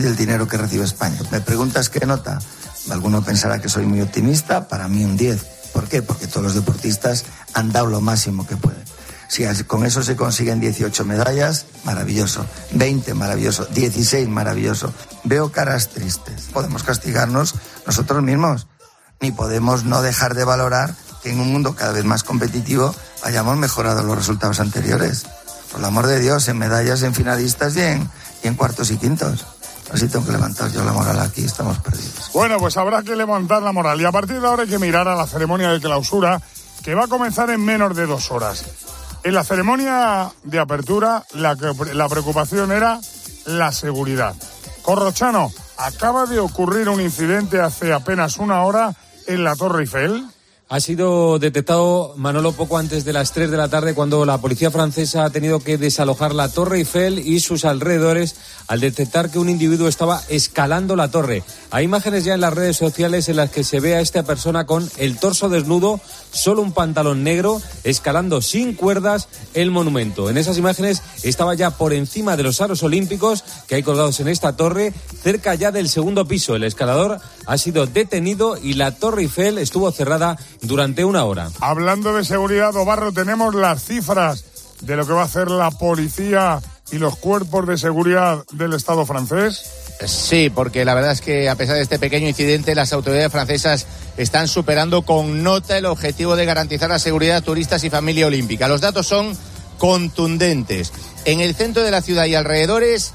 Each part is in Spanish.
del dinero que recibe España. ¿Me preguntas qué nota? Alguno pensará que soy muy optimista, para mí un 10. ¿Por qué? Porque todos los deportistas han dado lo máximo que pueden. Si con eso se consiguen 18 medallas, maravilloso. 20, maravilloso. 16, maravilloso. Veo caras tristes. Podemos castigarnos nosotros mismos, ni podemos no dejar de valorar que en un mundo cada vez más competitivo hayamos mejorado los resultados anteriores. Por el amor de Dios, en medallas, en finalistas y en cuartos y quintos. Así tengo que levantar yo la moral aquí, estamos perdidos. Bueno, pues habrá que levantar la moral. Y a partir de ahora hay que mirar a la ceremonia de clausura, que va a comenzar en menos de 2 horas. En la ceremonia de apertura, la preocupación era la seguridad. Corrochano, acaba de ocurrir un incidente hace apenas 1 hora en la Torre Eiffel. Ha sido detectado, Manolo, poco antes de las 3 de la tarde, cuando la policía francesa ha tenido que desalojar la Torre Eiffel y sus alrededores al detectar que un individuo estaba escalando la torre. Hay imágenes ya en las redes sociales en las que se ve a esta persona con el torso desnudo, solo un pantalón negro, escalando sin cuerdas el monumento. En esas imágenes estaba ya por encima de los aros olímpicos que hay colgados en esta torre, cerca ya del 2.º piso. El escalador ha sido detenido y la Torre Eiffel estuvo cerrada durante 1 hora. Hablando de seguridad, Obarro, tenemos las cifras de lo que va a hacer la policía y los cuerpos de seguridad del Estado francés. Sí, porque la verdad es que a pesar de este pequeño incidente, las autoridades francesas están superando con nota el objetivo de garantizar la seguridad de turistas y familia olímpica. Los datos son contundentes. En el centro de la ciudad y alrededores,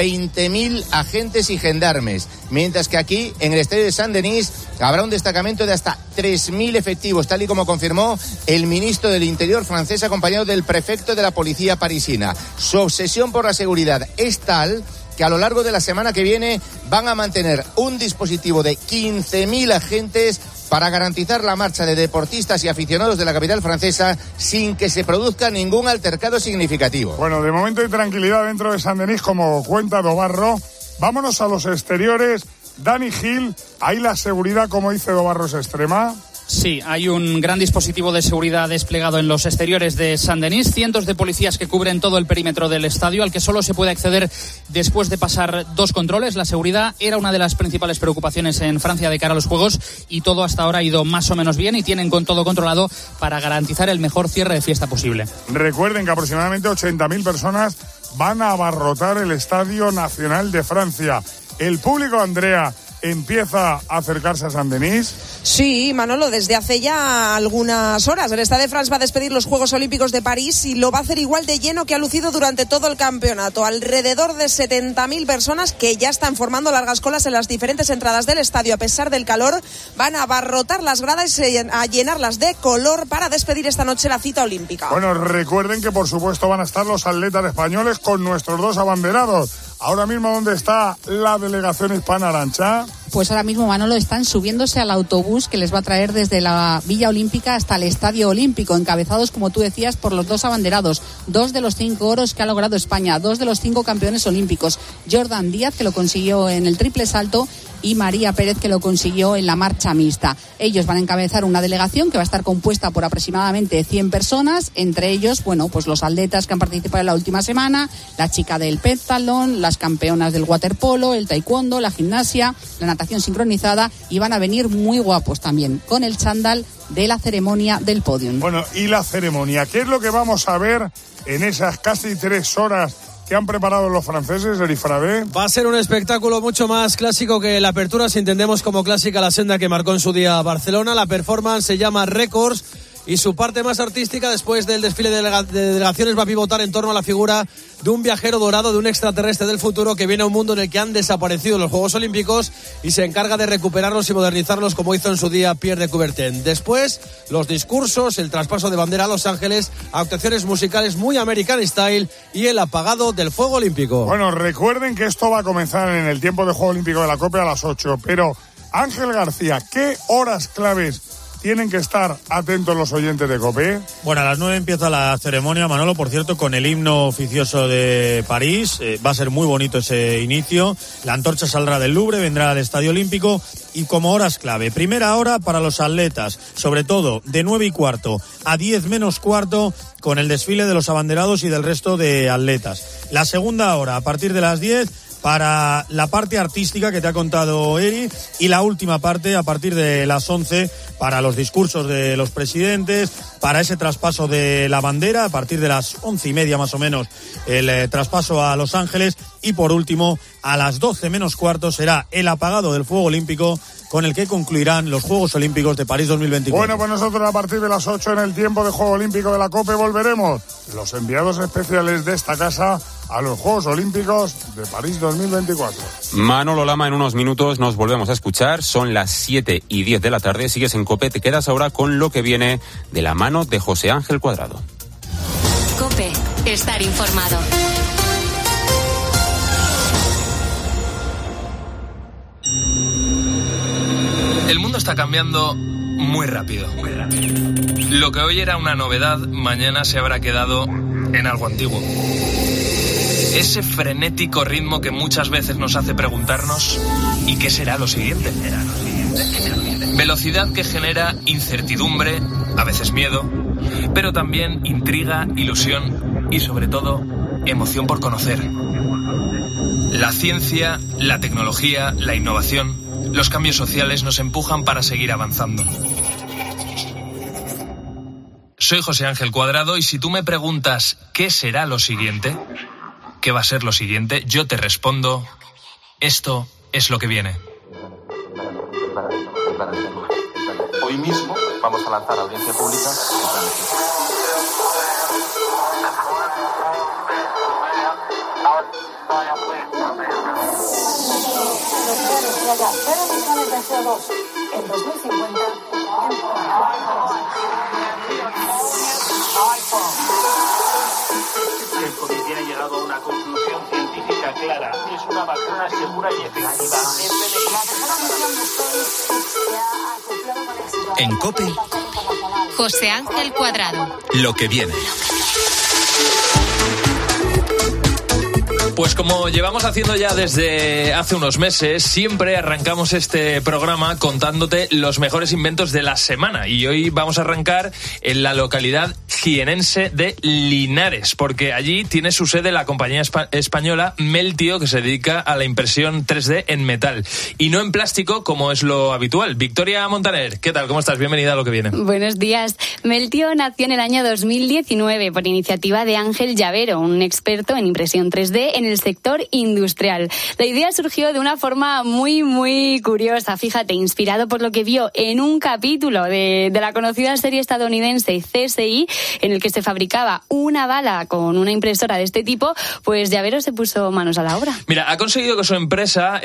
20.000 agentes y gendarmes, mientras que aquí, en el estadio de Saint-Denis, habrá un destacamento de hasta 3.000 efectivos, tal y como confirmó el ministro del Interior francés, acompañado del prefecto de la policía parisina. Su obsesión por la seguridad es tal que a lo largo de la semana que viene van a mantener un dispositivo de 15.000 agentes para garantizar la marcha de deportistas y aficionados de la capital francesa sin que se produzca ningún altercado significativo. Bueno, de momento hay tranquilidad dentro de Saint-Denis, como cuenta Dobarro. Vámonos a los exteriores. Dani Gil, ahí la seguridad, como dice Dobarro, es extrema. Sí, hay un gran dispositivo de seguridad desplegado en los exteriores de Saint-Denis, cientos de policías que cubren todo el perímetro del estadio, al que solo se puede acceder después de pasar 2 controles. La seguridad era una de las principales preocupaciones en Francia de cara a los Juegos y todo hasta ahora ha ido más o menos bien y tienen con todo controlado para garantizar el mejor cierre de fiesta posible. Recuerden que aproximadamente 80.000 personas van a abarrotar el Estadio Nacional de Francia. El público, Andrea, empieza a acercarse a Saint-Denis. Sí, Manolo, desde hace ya algunas horas. El Stade de France va a despedir los Juegos Olímpicos de París y lo va a hacer igual de lleno que ha lucido durante todo el campeonato. Alrededor de 70.000 personas que ya están formando largas colas en las diferentes entradas del estadio. A pesar del calor, van a abarrotar las gradas y a llenarlas de color para despedir esta noche la cita olímpica. Bueno, recuerden que por supuesto van a estar los atletas españoles con nuestros 2 abanderados. Ahora mismo, ¿dónde está la delegación hispana, Arantxa? Pues ahora mismo, Manolo, están subiéndose al autobús que les va a traer desde la Villa Olímpica hasta el Estadio Olímpico, encabezados, como tú decías, por los 2 abanderados, 2 de los 5 oros que ha logrado España, 2 de los 5 campeones olímpicos, Jordan Díaz, que lo consiguió en el triple salto, y María Pérez, que lo consiguió en la marcha mixta. Ellos van a encabezar una delegación que va a estar compuesta por aproximadamente 100 personas, entre ellos, bueno, pues los atletas que han participado en la última semana, la chica del pentalón, las campeonas del waterpolo, el taekwondo, la gimnasia, la natación sincronizada, y van a venir muy guapos también, con el chándal de la ceremonia del podium. Bueno, y la ceremonia, ¿qué es lo que vamos a ver en esas casi 3 horas que han preparado los franceses, Erifrabé? Va a ser un espectáculo mucho más clásico que la apertura, si entendemos como clásica la senda que marcó en su día Barcelona. La performance se llama Records y su parte más artística, después del desfile de delegaciones, va a pivotar en torno a la figura de un viajero dorado, de un extraterrestre del futuro que viene a un mundo en el que han desaparecido los Juegos Olímpicos y se encarga de recuperarlos y modernizarlos, como hizo en su día Pierre de Coubertin. Después, los discursos, el traspaso de bandera a Los Ángeles, actuaciones musicales muy American Style y el apagado del fuego olímpico. Bueno, recuerden que esto va a comenzar en el tiempo de Juego Olímpico de la COPE a las 8, pero Ángel García, ¿qué horas claves tienen que estar atentos los oyentes de COPE? Bueno, a las 9 empieza la ceremonia, Manolo, por cierto, con el himno oficioso de París. Va a ser muy bonito ese inicio. La antorcha saldrá del Louvre, vendrá al Estadio Olímpico, y como horas clave, primera hora para los atletas, sobre todo de 9:15 a 10:45, con el desfile de los abanderados y del resto de atletas. La segunda hora, a partir de las 10, para la parte artística que te ha contado Eri, y la última parte a partir de las 11 para los discursos de los presidentes, para ese traspaso de la bandera a partir de las 11:30 más o menos, el traspaso a Los Ángeles, y por último a las 12 menos cuarto será el apagado del fuego olímpico, con el que concluirán los Juegos Olímpicos de París 2024. Bueno, pues nosotros a partir de las 8 en el tiempo de Juego Olímpico de la COPE volveremos, los enviados especiales de esta casa, a los Juegos Olímpicos de París 2024. Manolo Lama, en unos minutos nos volvemos a escuchar. Son las 7:10 de la tarde. Sigues en COPE. Te quedas ahora con lo que viene de la mano de José Ángel Cuadrado. COPE. Estar informado. El mundo está cambiando muy rápido. Lo que hoy era una novedad, mañana se habrá quedado en algo antiguo. Ese frenético ritmo que muchas veces nos hace preguntarnos ¿y qué será lo siguiente? Velocidad que genera incertidumbre, a veces miedo, pero también intriga, ilusión y sobre todo emoción por conocer. La ciencia, la tecnología, la innovación, los cambios sociales nos empujan para seguir avanzando. Soy José Ángel Cuadrado y si tú me preguntas ¿qué será lo siguiente? ¿Qué va a ser lo siguiente? Yo te respondo, esto es lo que viene. Hoy mismo vamos a lanzar a audiencia pública. Cero emisiones de CO2 en 2050. El comité ha llegado a una conclusión científica clara. Es una vacuna segura y efectiva. En COPE, José Ángel Cuadrado. lo que viene. Pues como llevamos haciendo ya desde hace unos meses, siempre arrancamos este programa contándote los mejores inventos de la semana. Y hoy vamos a arrancar en la localidad jienense de Linares, porque allí tiene su sede la compañía española Meltio, que se dedica a la impresión 3D en metal y no en plástico, como es lo habitual. Victoria Montaner, ¿qué tal? ¿Cómo estás? Bienvenida a Lo que viene. Buenos días. Meltio nació en el año 2019 por iniciativa de Ángel Llavero, un experto en impresión 3D en el sector industrial. La idea surgió de una forma muy curiosa, fíjate, inspirado por lo que vio en un capítulo de la conocida serie estadounidense CSI, en el que se fabricaba una bala con una impresora de este tipo, pues Llavero se puso manos a la obra. Mira, ha conseguido que su empresa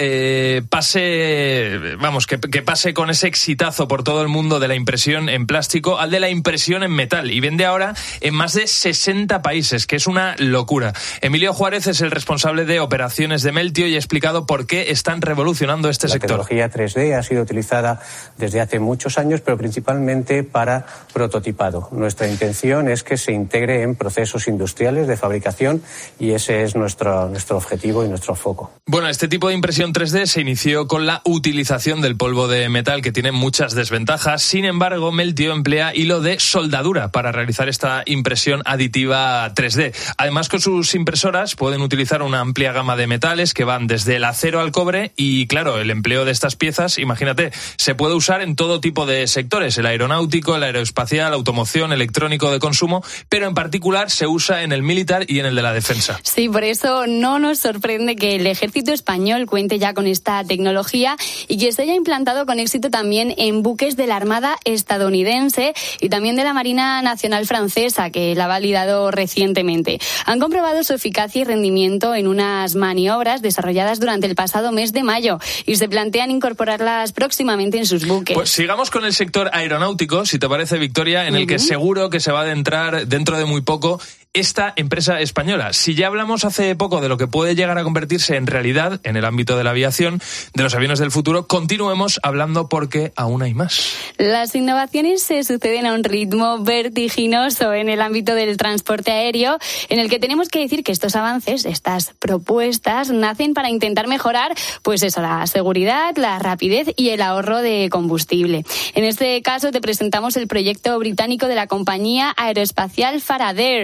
pase con ese exitazo por todo el mundo de la impresión en plástico al de la impresión en metal, y vende ahora en más de 60 países, que es una locura. Emilio Juárez es el responsable de operaciones de Meltio y ha explicado por qué están revolucionando este sector. La tecnología 3D ha sido utilizada desde hace muchos años, pero principalmente para prototipado. Nuestra intención es que se integre en procesos industriales de fabricación y ese es nuestro objetivo y nuestro foco. Bueno, este tipo de impresión 3D se inició con la utilización del polvo de metal, que tiene muchas desventajas. Sin embargo, Meltio emplea hilo de soldadura para realizar esta impresión aditiva 3D. Además, con sus impresoras pueden utilizar una amplia gama de metales que van desde el acero al cobre y, claro, el empleo de estas piezas, imagínate, se puede usar en todo tipo de sectores, el aeronáutico, el aeroespacial, automoción, electrónico de consumo, pero en particular se usa en el militar y en el de la defensa. Sí, por eso no nos sorprende que el ejército español cuente ya con esta tecnología y que se haya implantado con éxito también en buques de la Armada estadounidense y también de la Marina Nacional Francesa, que la ha validado recientemente. Han comprobado su eficacia y rendimiento en unas maniobras desarrolladas durante el pasado mes de mayo y se plantean incorporarlas próximamente en sus buques. Pues sigamos con el sector aeronáutico, si te parece, Victoria, en el que seguro que se va a adentrar dentro de muy poco esta empresa española. Si ya hablamos hace poco de lo que puede llegar a convertirse en realidad en el ámbito de la aviación, de los aviones del futuro, continuemos hablando porque aún hay más. Las innovaciones se suceden a un ritmo vertiginoso en el ámbito del transporte aéreo, en el que tenemos que decir que estos avances, estas propuestas, nacen para intentar mejorar, pues eso, la seguridad, la rapidez y el ahorro de combustible. En este caso te presentamos el proyecto británico de la compañía aeroespacial Faradair y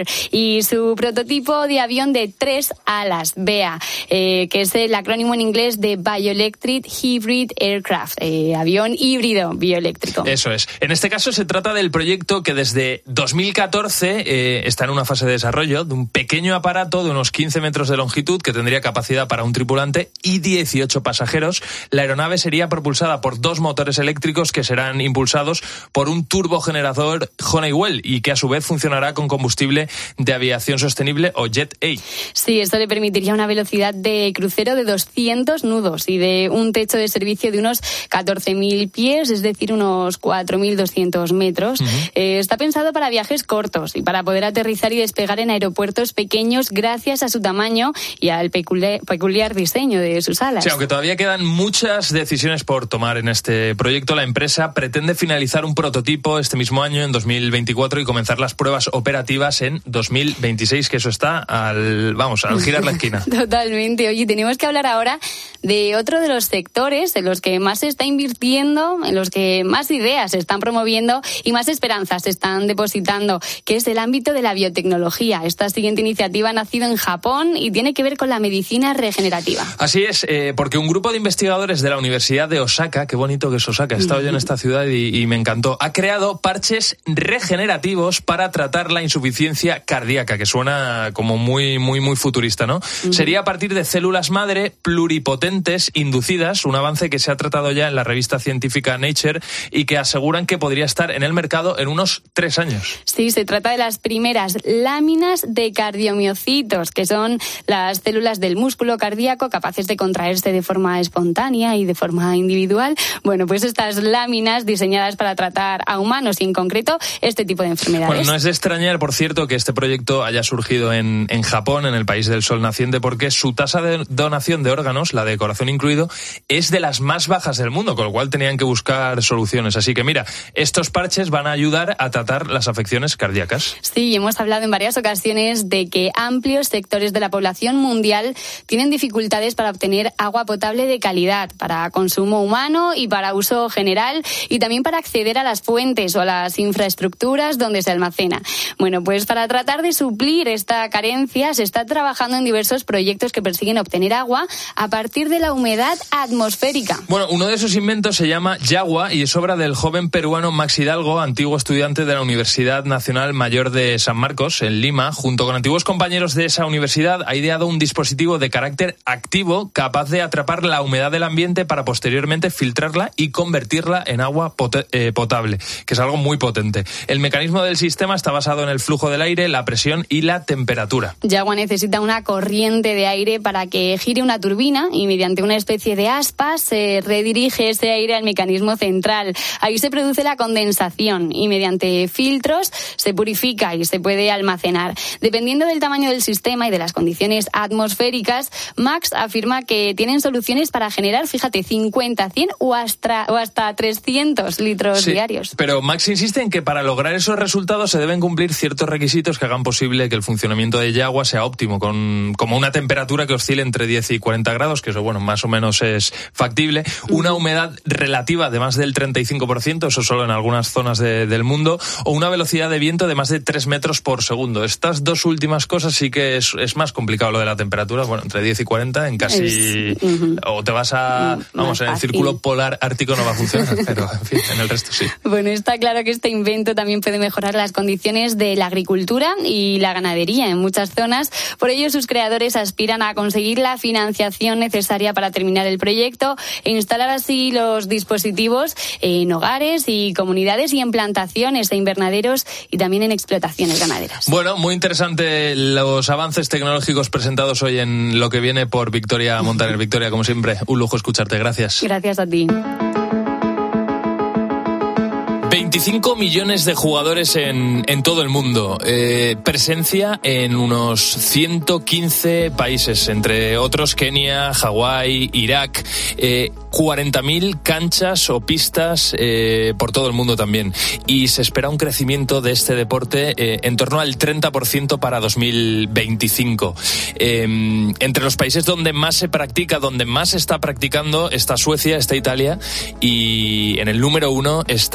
y su prototipo de avión de 3 alas, BEA, que es el acrónimo en inglés de Bioelectric Hybrid Aircraft, avión híbrido bioeléctrico. Eso es. En este caso se trata del proyecto que desde 2014 está en una fase de desarrollo, de un pequeño aparato de unos 15 metros de longitud que tendría capacidad para un tripulante y 18 pasajeros. La aeronave sería propulsada por 2 motores eléctricos que serán impulsados por un turbogenerador Honeywell y que a su vez funcionará con combustible de aviación sostenible o Jet A. Sí, esto le permitiría una velocidad de crucero de 200 nudos y de un techo de servicio de unos 14.000 pies, es decir, unos 4.200 metros. Está pensado para viajes cortos y para poder aterrizar y despegar en aeropuertos pequeños gracias a su tamaño y al peculiar diseño de sus alas. Sí, aunque todavía quedan muchas decisiones por tomar en este proyecto, la empresa pretende finalizar un prototipo este mismo año, en 2024, y comenzar las pruebas operativas en 2026, que eso está al girar la esquina. Totalmente. Oye, tenemos que hablar ahora de otro de los sectores en los que más se está invirtiendo, en los que más ideas se están promoviendo y más esperanzas se están depositando, que es el ámbito de la biotecnología. Esta siguiente iniciativa ha nacido en Japón y tiene que ver con la medicina regenerativa. Así es, porque un grupo de investigadores de la Universidad de Osaka, qué bonito que es Osaka, he estado yo en esta ciudad y me encantó, ha creado parches regenerativos para tratar la insuficiencia cardíaca, que suena como muy, muy, muy futurista, ¿no? Sería a partir de células madre pluripotentes inducidas, un avance que se ha tratado ya en la revista científica Nature y que aseguran que podría estar en el mercado en unos 3 años. Sí, se trata de las primeras láminas de cardiomiocitos, que son las células del músculo cardíaco capaces de contraerse de forma espontánea y de forma individual. Bueno, pues estas láminas diseñadas para tratar a humanos y en concreto este tipo de enfermedades. Bueno, no es de extrañar, por cierto, que este proyecto haya surgido en Japón, en el país del sol naciente, porque su tasa de donación de órganos, la de corazón incluido, es de las más bajas del mundo, con lo cual tenían que buscar soluciones. Así que mira, estos parches van a ayudar a tratar las afecciones cardíacas. Sí, hemos hablado en varias ocasiones de que amplios sectores de la población mundial tienen dificultades para obtener agua potable de calidad, para consumo humano y para uso general, y también para acceder a las fuentes o a las infraestructuras donde se almacena. Bueno, pues para tratar de suplir esta carencia se está trabajando en diversos proyectos que persiguen obtener agua a partir de la humedad atmosférica. Bueno, uno de esos inventos se llama Yagua y es obra del joven peruano Max Hidalgo, antiguo estudiante de la Universidad Nacional Mayor de San Marcos, en Lima. Junto con antiguos compañeros de esa universidad, ha ideado un dispositivo de carácter activo capaz de atrapar la humedad del ambiente para posteriormente filtrarla y convertirla en agua potable, que es algo muy potente. El mecanismo del sistema está basado en el flujo del aire, la presión y la temperatura. Yagua necesita una corriente de aire para que gire una turbina y mediante una especie de aspas se redirige ese aire al mecanismo central. Ahí se produce la condensación y mediante filtros se purifica y se puede almacenar. Dependiendo del tamaño del sistema y de las condiciones atmosféricas, Max afirma que tienen soluciones para generar, fíjate, 50, 100 o hasta 300 litros diarios. Pero Max insiste en que para lograr esos resultados se deben cumplir ciertos requisitos que hagan posible que el funcionamiento de Yagua sea óptimo, como una temperatura que oscile entre 10 y 40 grados, que eso, bueno, más o menos es factible, una humedad relativa de más del 35%, eso solo en algunas zonas del mundo, o una velocidad de viento de más de 3 metros por segundo. Estas dos últimas cosas sí que es más complicado lo de la temperatura, bueno, entre 10 y 40 en casi... O te vas a... Vamos, en el círculo polar ártico no va a funcionar, pero en fin, en el resto sí. Bueno, está claro que este invento también puede mejorar las condiciones de la agricultura y la ganadería en muchas zonas. Por ello, sus creadores aspiran a conseguir la financiación necesaria para terminar el proyecto e instalar así los dispositivos en hogares y comunidades y en plantaciones e invernaderos y también en explotaciones ganaderas. Bueno, muy interesante los avances tecnológicos presentados hoy en Lo que viene por Victoria Montaner. Victoria, como siempre, un lujo escucharte. Gracias. Gracias a ti. 25 millones de jugadores en todo el mundo. Presencia en unos 115 países, entre otros Kenia, Hawái, Irak. 40.000 canchas o pistas por todo el mundo también. Y se espera un crecimiento de este deporte en torno al 30% para 2025. Entre los países donde más se practica, donde más se está practicando, está Suecia, está Italia y en el número 1 está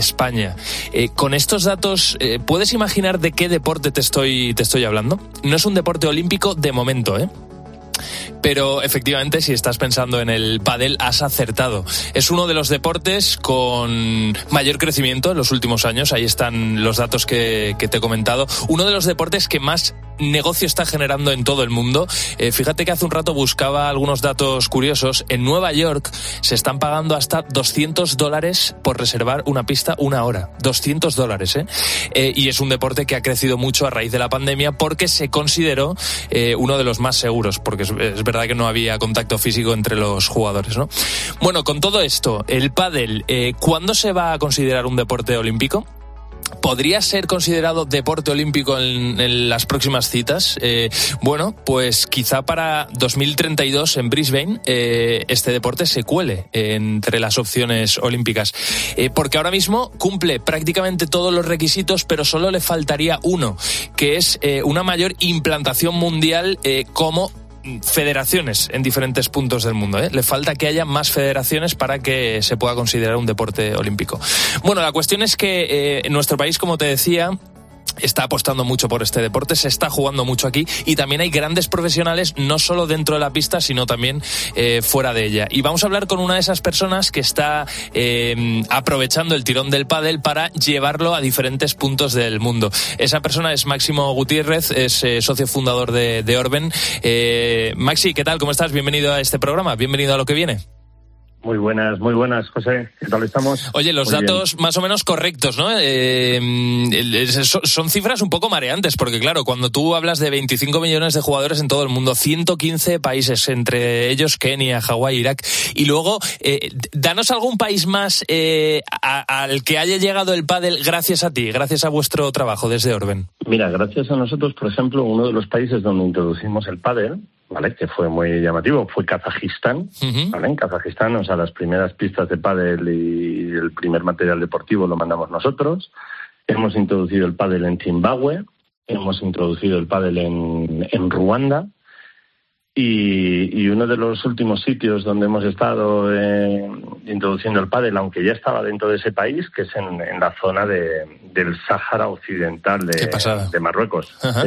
España. Con estos datos, ¿puedes imaginar de qué deporte te estoy hablando? No es un deporte olímpico de momento, pero efectivamente, si estás pensando en el pádel, has acertado. Es uno de los deportes con mayor crecimiento en los últimos años. Ahí están los datos que te he comentado. Uno de los deportes que más negocio está generando en todo el mundo. Fíjate que hace un rato buscaba algunos datos curiosos. En Nueva York se están pagando hasta $200 por reservar una pista una hora. $200, y es un deporte que ha crecido mucho a raíz de la pandemia porque se consideró uno de los más seguros, porque es verdad que no había contacto físico entre los jugadores, ¿no? Bueno, con todo esto, el pádel, ¿cuándo se va a considerar un deporte olímpico? ¿Podría ser considerado deporte olímpico en las próximas citas? Bueno, pues quizá para 2032 en Brisbane este deporte se cuele entre las opciones olímpicas. Porque ahora mismo cumple prácticamente todos los requisitos, pero solo le faltaría uno, que es una mayor implantación mundial como federaciones en diferentes puntos del mundo. Le falta que haya más federaciones para que se pueda considerar un deporte olímpico. Bueno, la cuestión es que en nuestro país, como te decía, está apostando mucho por este deporte, se está jugando mucho aquí y también hay grandes profesionales no solo dentro de la pista sino también fuera de ella. Y vamos a hablar con una de esas personas que está aprovechando el tirón del pádel para llevarlo a diferentes puntos del mundo. Esa persona es Máximo Gutiérrez, es socio fundador de Orben. Maxi, ¿qué tal? ¿Cómo estás? Bienvenido a este programa, bienvenido a Lo que Viene. Muy buenas, José. ¿Qué tal estamos? Oye, los Muy datos bien. más o menos correctos, ¿no? Son cifras un poco mareantes, porque claro, cuando tú hablas de 25 millones de jugadores en todo el mundo, 115 países, entre ellos Kenia, Hawái, Irak, y luego, danos algún país más al que haya llegado el pádel gracias a ti, gracias a vuestro trabajo desde Orben. Mira, gracias a nosotros, por ejemplo, uno de los países donde introducimos el pádel, ¿vale?, que fue muy llamativo, fue Kazajistán. ¿Vale? En Kazajistán, o sea, las primeras pistas de pádel y el primer material deportivo lo mandamos nosotros. Hemos introducido el pádel en Zimbabue, hemos introducido el pádel en Ruanda, y uno de los últimos sitios donde hemos estado introduciendo el pádel, aunque ya estaba dentro de ese país, que es en la zona del Sáhara Occidental de Marruecos.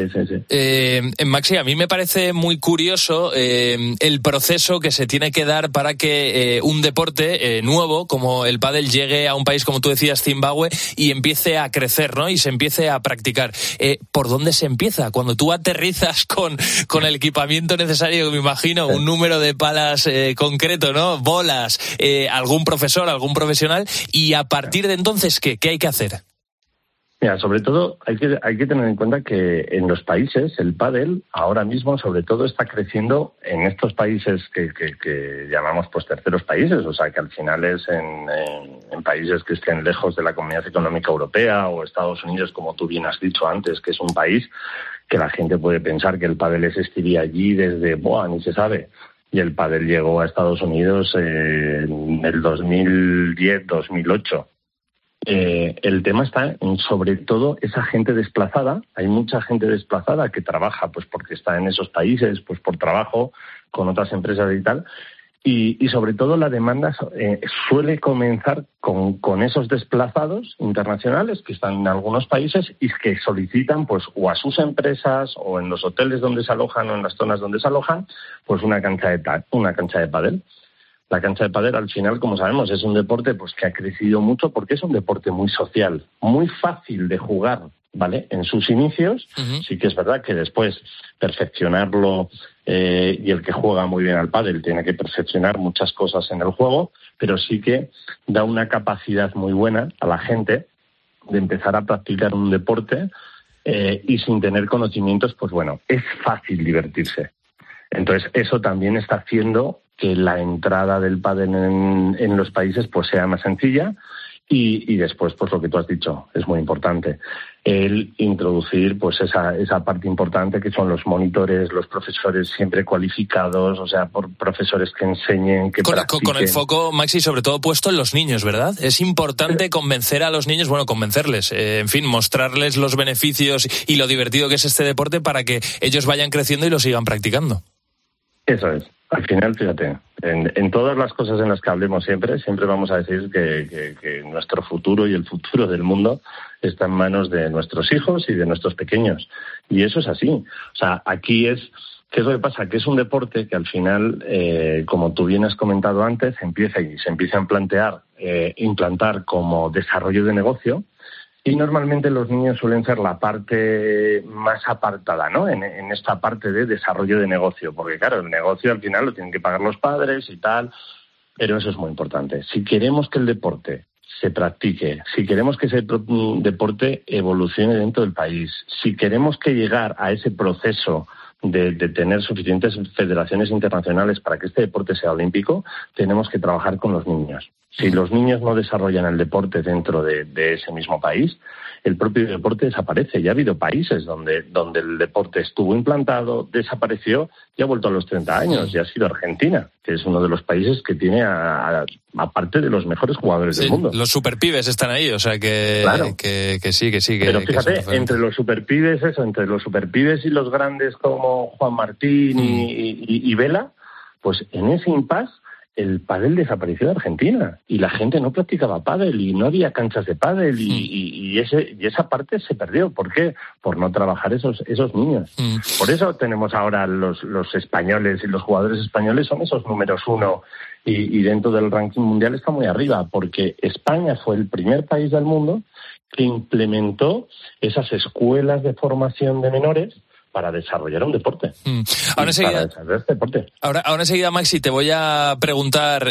Sí. Maxi, a mí me parece muy curioso el proceso que se tiene que dar para que un deporte nuevo como el pádel llegue a un país, como tú decías, Zimbabue, y empiece a crecer, ¿no? Y se empiece a practicar. ¿Por dónde se empieza? Cuando tú aterrizas con el equipamiento necesario, me imagino, un número de palas concreto, ¿no? Bolas, algún profesor, algún profesional, y a partir de entonces, ¿qué hay que hacer? Mira, sobre todo hay que tener en cuenta que en los países el pádel ahora mismo sobre todo está creciendo en estos países que llamamos pues terceros países, o sea que al final es en países que estén lejos de la Comunidad Económica Europea o Estados Unidos, como tú bien has dicho antes, que es un país que la gente puede pensar que el pádel existiría allí desde, ni se sabe. Y el pádel llegó a Estados Unidos en el 2010-2008. El tema está en, sobre todo, esa gente desplazada. Hay mucha gente desplazada que trabaja pues porque está en esos países, pues por trabajo, con otras empresas y tal. Y sobre todo la demanda suele comenzar con esos desplazados internacionales que están en algunos países y que solicitan pues o a sus empresas o en los hoteles donde se alojan o en las zonas donde se alojan pues una cancha de pádel. La cancha de pádel, al final, como sabemos, es un deporte pues que ha crecido mucho porque es un deporte muy social, muy fácil de jugar, ¿vale? En sus inicios, sí que es verdad que después perfeccionarlo, y el que juega muy bien al pádel tiene que perfeccionar muchas cosas en el juego, pero sí que da una capacidad muy buena a la gente de empezar a practicar un deporte y sin tener conocimientos, pues bueno, es fácil divertirse. Entonces, eso también está haciendo que la entrada del pádel en los países pues sea más sencilla y después, pues lo que tú has dicho, es muy importante. El introducir pues esa parte importante que son los monitores, los profesores siempre cualificados, o sea, por profesores que enseñen, que practiquen. Con el foco, Maxi, sobre todo puesto en los niños, ¿verdad? Es importante convencer a los niños, convencerles, en fin, mostrarles los beneficios y lo divertido que es este deporte para que ellos vayan creciendo y lo sigan practicando. Eso es. Al final, fíjate, en todas las cosas en las que hablemos siempre vamos a decir que nuestro futuro y el futuro del mundo está en manos de nuestros hijos y de nuestros pequeños. Y eso es así. O sea, aquí ¿qué es lo que pasa? Que es un deporte que al final, como tú bien has comentado antes, se empieza a implantar como desarrollo de negocio. Y normalmente los niños suelen ser la parte más apartada, ¿no? En esta parte de desarrollo de negocio. Porque claro, el negocio al final lo tienen que pagar los padres y tal. Pero eso es muy importante. Si queremos que el deporte se practique, si queremos que ese deporte evolucione dentro del país, si queremos que llegar a ese proceso de tener suficientes federaciones internacionales para que este deporte sea olímpico, tenemos que trabajar con los niños. Si los niños no desarrollan el deporte dentro de ese mismo país, el propio deporte desaparece. Ya ha habido países donde el deporte estuvo implantado, desapareció y ha vuelto a los 30 años. Y ha sido Argentina, que es uno de los países que tiene, aparte de los mejores jugadores del mundo. Los superpibes están ahí, o sea que, claro. que sí. Pero fíjate, entre los superpibes y los grandes como Juan Martín y Vela, pues en ese impasse el pádel desapareció de Argentina y la gente no practicaba pádel y no había canchas de pádel y esa parte se perdió. ¿Por qué? Por no trabajar esos niños. Por eso tenemos ahora los españoles y los jugadores españoles son esos números 1 y dentro del ranking mundial está muy arriba, porque España fue el primer país del mundo que implementó esas escuelas de formación de menores para desarrollar un deporte. Ahora enseguida, Maxi, te voy a preguntar,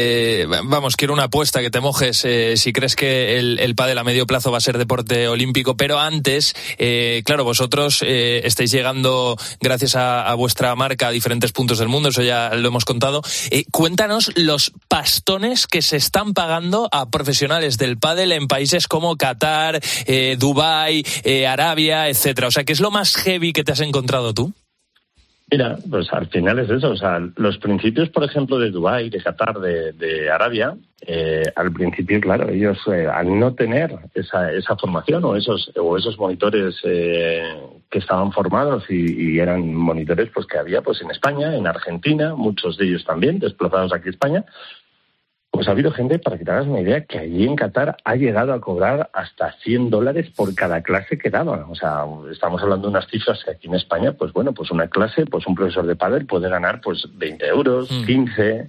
quiero una apuesta, que te mojes si crees que el pádel a medio plazo va a ser deporte olímpico, pero antes, claro, vosotros estáis llegando gracias a vuestra marca a diferentes puntos del mundo, eso ya lo hemos contado. Cuéntanos los pastones que se están pagando a profesionales del pádel en países como Qatar, Dubái, Arabia, etcétera. O sea, ¿qué es lo más heavy que te has encontrado tú? Mira, pues al final es eso. O sea, los principios, por ejemplo, de Dubái, de Qatar, de Arabia, al principio, claro, ellos al no tener esa formación o esos monitores que estaban formados y eran monitores pues que había pues en España, en Argentina, muchos de ellos también desplazados aquí a España. Pues ha habido gente, para que te hagas una idea, que allí en Qatar ha llegado a cobrar hasta $100 por cada clase que daba. O sea, estamos hablando de unas cifras que aquí en España, pues bueno, pues una clase, pues un profesor de pádel puede ganar pues 20 euros, 15,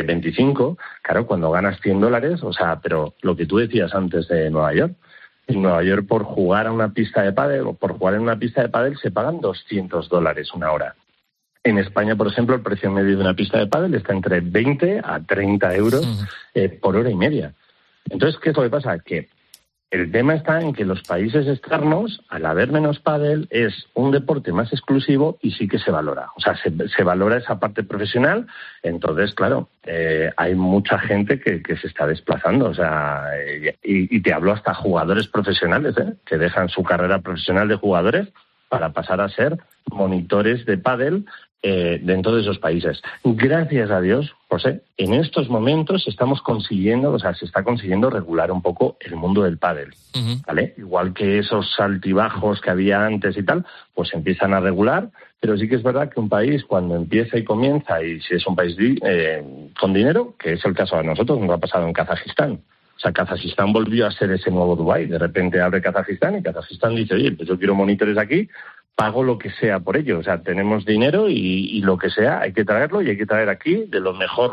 25. Claro, cuando ganas $100, o sea, pero lo que tú decías antes de Nueva York, en Nueva York por jugar a una pista de pádel o por jugar en una pista de pádel se pagan $200 una hora. En España, por ejemplo, el precio medio de una pista de pádel está entre 20 a 30 euros por hora y media. Entonces, ¿qué es lo que pasa? Que el tema está en que los países externos, al haber menos pádel, es un deporte más exclusivo y sí que se valora. O sea, se valora esa parte profesional. Entonces, claro, hay mucha gente que se está desplazando. O sea, y te hablo hasta jugadores profesionales, que dejan su carrera profesional de jugadores para pasar a ser monitores de pádel dentro de esos países. Gracias a Dios, José, en estos momentos se está consiguiendo regular un poco el mundo del pádel, ¿vale? Igual que esos altibajos que había antes y tal, pues empiezan a regular, pero sí que es verdad que un país cuando empieza y comienza, y si es un país con dinero, que es el caso de nosotros, nos ha pasado en Kazajistán. O sea, Kazajistán volvió a ser ese nuevo Dubái. De repente abre Kazajistán y Kazajistán dice, oye, pues yo quiero monitores aquí, pago lo que sea por ello. O sea, tenemos dinero y lo que sea hay que traerlo y hay que traer aquí de lo mejor.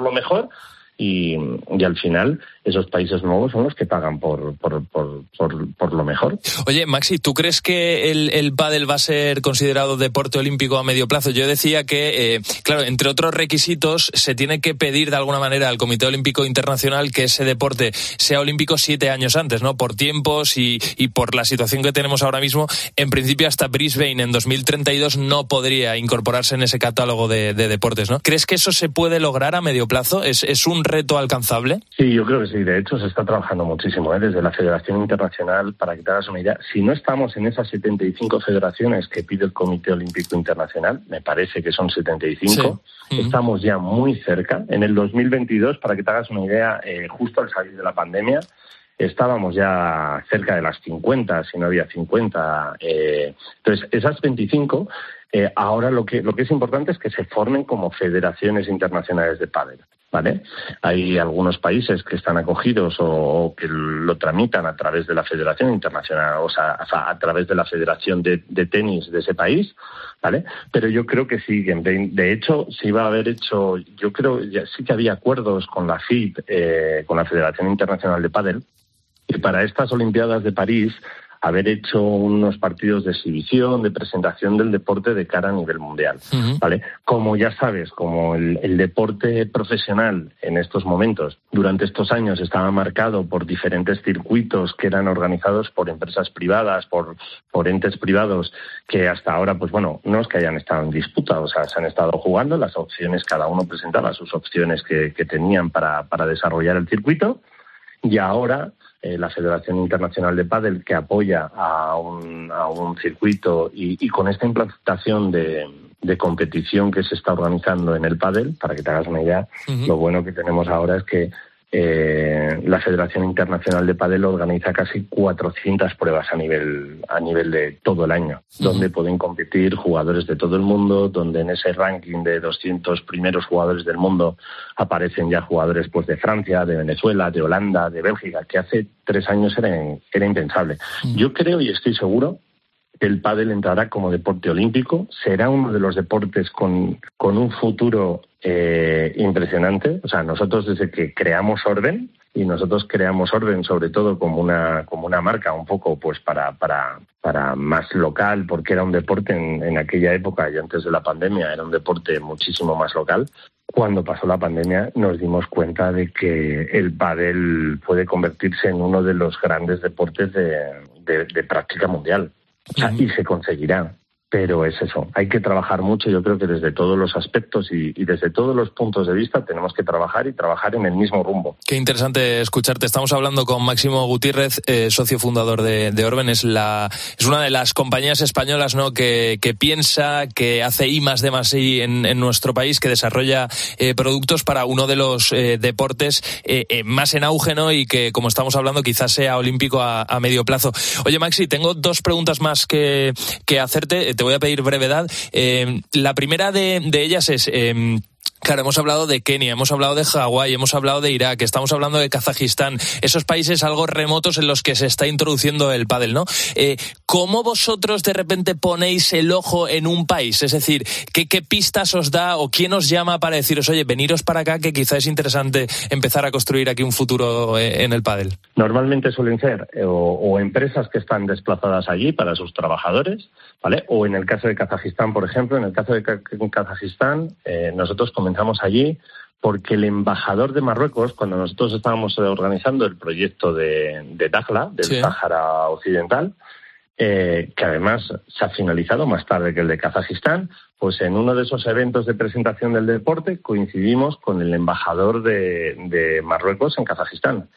Y al final esos países nuevos son los que pagan por lo mejor. Oye, Maxi, ¿tú crees que el pádel va a ser considerado deporte olímpico a medio plazo? Yo decía que, claro, entre otros requisitos, se tiene que pedir de alguna manera al Comité Olímpico Internacional que ese deporte sea olímpico 7 años antes, ¿no? Por tiempos y por la situación que tenemos ahora mismo. En principio, hasta Brisbane en 2032 no podría incorporarse en ese catálogo de deportes, ¿no? ¿Crees que eso se puede lograr a medio plazo? ¿Es un reto alcanzable? Sí, yo creo que sí. De hecho, se está trabajando muchísimo desde la Federación Internacional. Para que te hagas una idea, si no estamos en esas 75 federaciones que pide el Comité Olímpico Internacional, me parece que son 75, sí. Estamos ya muy cerca. En el 2022, para que te hagas una idea, justo al salir de la pandemia, estábamos ya cerca de las 50, si no había 50. Entonces, esas 25 ahora lo que es importante es que se formen como federaciones internacionales de pádel, ¿vale? Hay algunos países que están acogidos o que lo tramitan a través de la Federación Internacional, o sea, a través de la Federación de Tenis de ese país, ¿vale? Pero yo creo que siguen. De hecho, se iba a haber hecho, yo creo, sí que había acuerdos con la FIP, con la Federación Internacional de Pádel, y para estas Olimpiadas de París haber hecho unos partidos de exhibición, de presentación del deporte de cara a nivel mundial, ¿vale? Como ya sabes, como el deporte profesional en estos momentos, durante estos años estaba marcado por diferentes circuitos que eran organizados por empresas privadas, por entes privados, que hasta ahora, pues bueno, no es que hayan estado en disputa, o sea, se han estado jugando, las opciones, cada uno presentaba sus opciones que tenían para desarrollar el circuito, y ahora la Federación Internacional de Pádel, que apoya a un circuito y con esta implantación de competición que se está organizando en el pádel, para que te hagas una idea, lo bueno que tenemos ahora es que la Federación Internacional de Pádel organiza casi 400 pruebas a nivel de todo el año, donde pueden competir jugadores de todo el mundo, donde en ese ranking de 200 primeros jugadores del mundo aparecen ya jugadores pues de Francia, de Venezuela, de Holanda, de Bélgica, que hace 3 años era impensable. Yo creo y estoy seguro que el pádel entrará como deporte olímpico, será uno de los deportes con un futuro impresionante. O sea, nosotros desde que creamos Orben, y nosotros creamos Orben sobre todo como una marca un poco pues para más local, porque era un deporte en aquella época y antes de la pandemia era un deporte muchísimo más local. Cuando pasó la pandemia nos dimos cuenta de que el pádel puede convertirse en uno de los grandes deportes de práctica mundial. O sea, y se conseguirá, pero es eso, hay que trabajar mucho, yo creo que desde todos los aspectos y desde todos los puntos de vista tenemos que trabajar en el mismo rumbo. Qué interesante escucharte. Estamos hablando con Máximo Gutiérrez, socio fundador de Orben. Es una de las compañías españolas, ¿no?, que piensa, que hace I+D+I en nuestro país, que desarrolla productos para uno de los deportes más en auge, ¿no?, y que, como estamos hablando, quizás sea olímpico a medio plazo. Oye, Maxi, tengo 2 preguntas más que hacerte. Te voy a pedir brevedad. La primera de ellas es... Claro, hemos hablado de Kenia, hemos hablado de Hawái, hemos hablado de Irak, estamos hablando de Kazajistán, esos países algo remotos en los que se está introduciendo el pádel, ¿no? ¿Cómo vosotros de repente ponéis el ojo en un país? Es decir, ¿qué pistas os da o quién os llama para deciros, oye, veniros para acá que quizá es interesante empezar a construir aquí un futuro en el pádel? Normalmente suelen ser o empresas que están desplazadas allí para sus trabajadores, ¿vale? O en el caso de Kazajistán, por ejemplo, en el caso de Kazajistán, nosotros comenzamos allí porque el embajador de Marruecos, cuando nosotros estábamos organizando el proyecto de Dakhla, del Sáhara Occidental, que además se ha finalizado más tarde que el de Kazajistán, pues en uno de esos eventos de presentación del deporte coincidimos con el embajador de Marruecos en Kazajistán.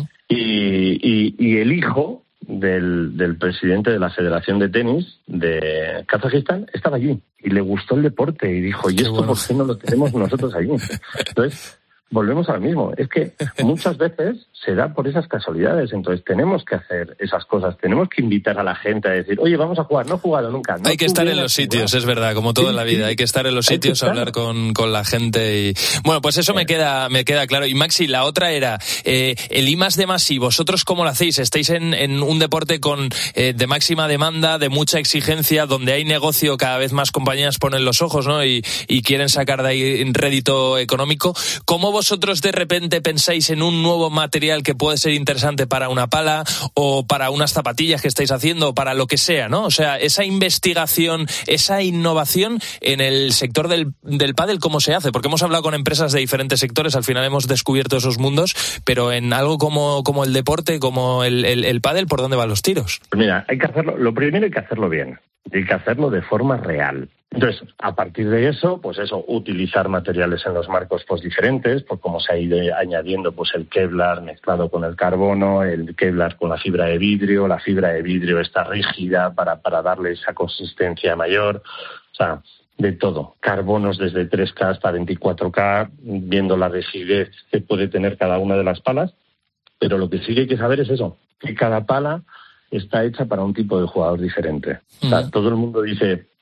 Y el hijo del presidente de la Federación de Tenis de Kazajistán estaba allí y le gustó el deporte y dijo, ¿y esto por qué no lo tenemos nosotros allí? Entonces, volvemos al mismo. Es que muchas veces se da por esas casualidades. Entonces, tenemos que hacer esas cosas. Tenemos que invitar a la gente a decir, oye, vamos a jugar. No he jugado nunca. No, hay que estar en los sitios, es verdad, como todo en la vida. Hay que estar en los sitios, hablar con la gente. Y bueno, pues eso me queda claro. Y Maxi, la otra era el I+D+I. ¿Vosotros cómo lo hacéis? Estáis en un deporte de máxima demanda, de mucha exigencia, donde hay negocio, cada vez más compañías ponen los ojos, ¿no? Y quieren sacar de ahí un rédito económico. ¿Cómo vosotros de repente pensáis en un nuevo material que puede ser interesante para una pala o para unas zapatillas que estáis haciendo o para lo que sea, ¿no? O sea, esa investigación, esa innovación en el sector del pádel, ¿cómo se hace? Porque hemos hablado con empresas de diferentes sectores, al final hemos descubierto esos mundos, pero en algo como el deporte, como el pádel, ¿por dónde van los tiros? Pues mira, hay que hacerlo, lo primero hay que hacerlo bien, hay que hacerlo de forma real. Entonces, a partir de eso, pues eso, utilizar materiales en los marcos pues diferentes, pues como se ha ido añadiendo pues el Kevlar mezclado con el carbono, el Kevlar con la fibra de vidrio está rígida para darle esa consistencia mayor, o sea, de todo, carbonos desde 3K hasta 24K, viendo la rigidez que puede tener cada una de las palas, pero lo que sí que hay que saber es eso, que cada pala está hecha para un tipo de jugador diferente. O sea, todo el mundo dice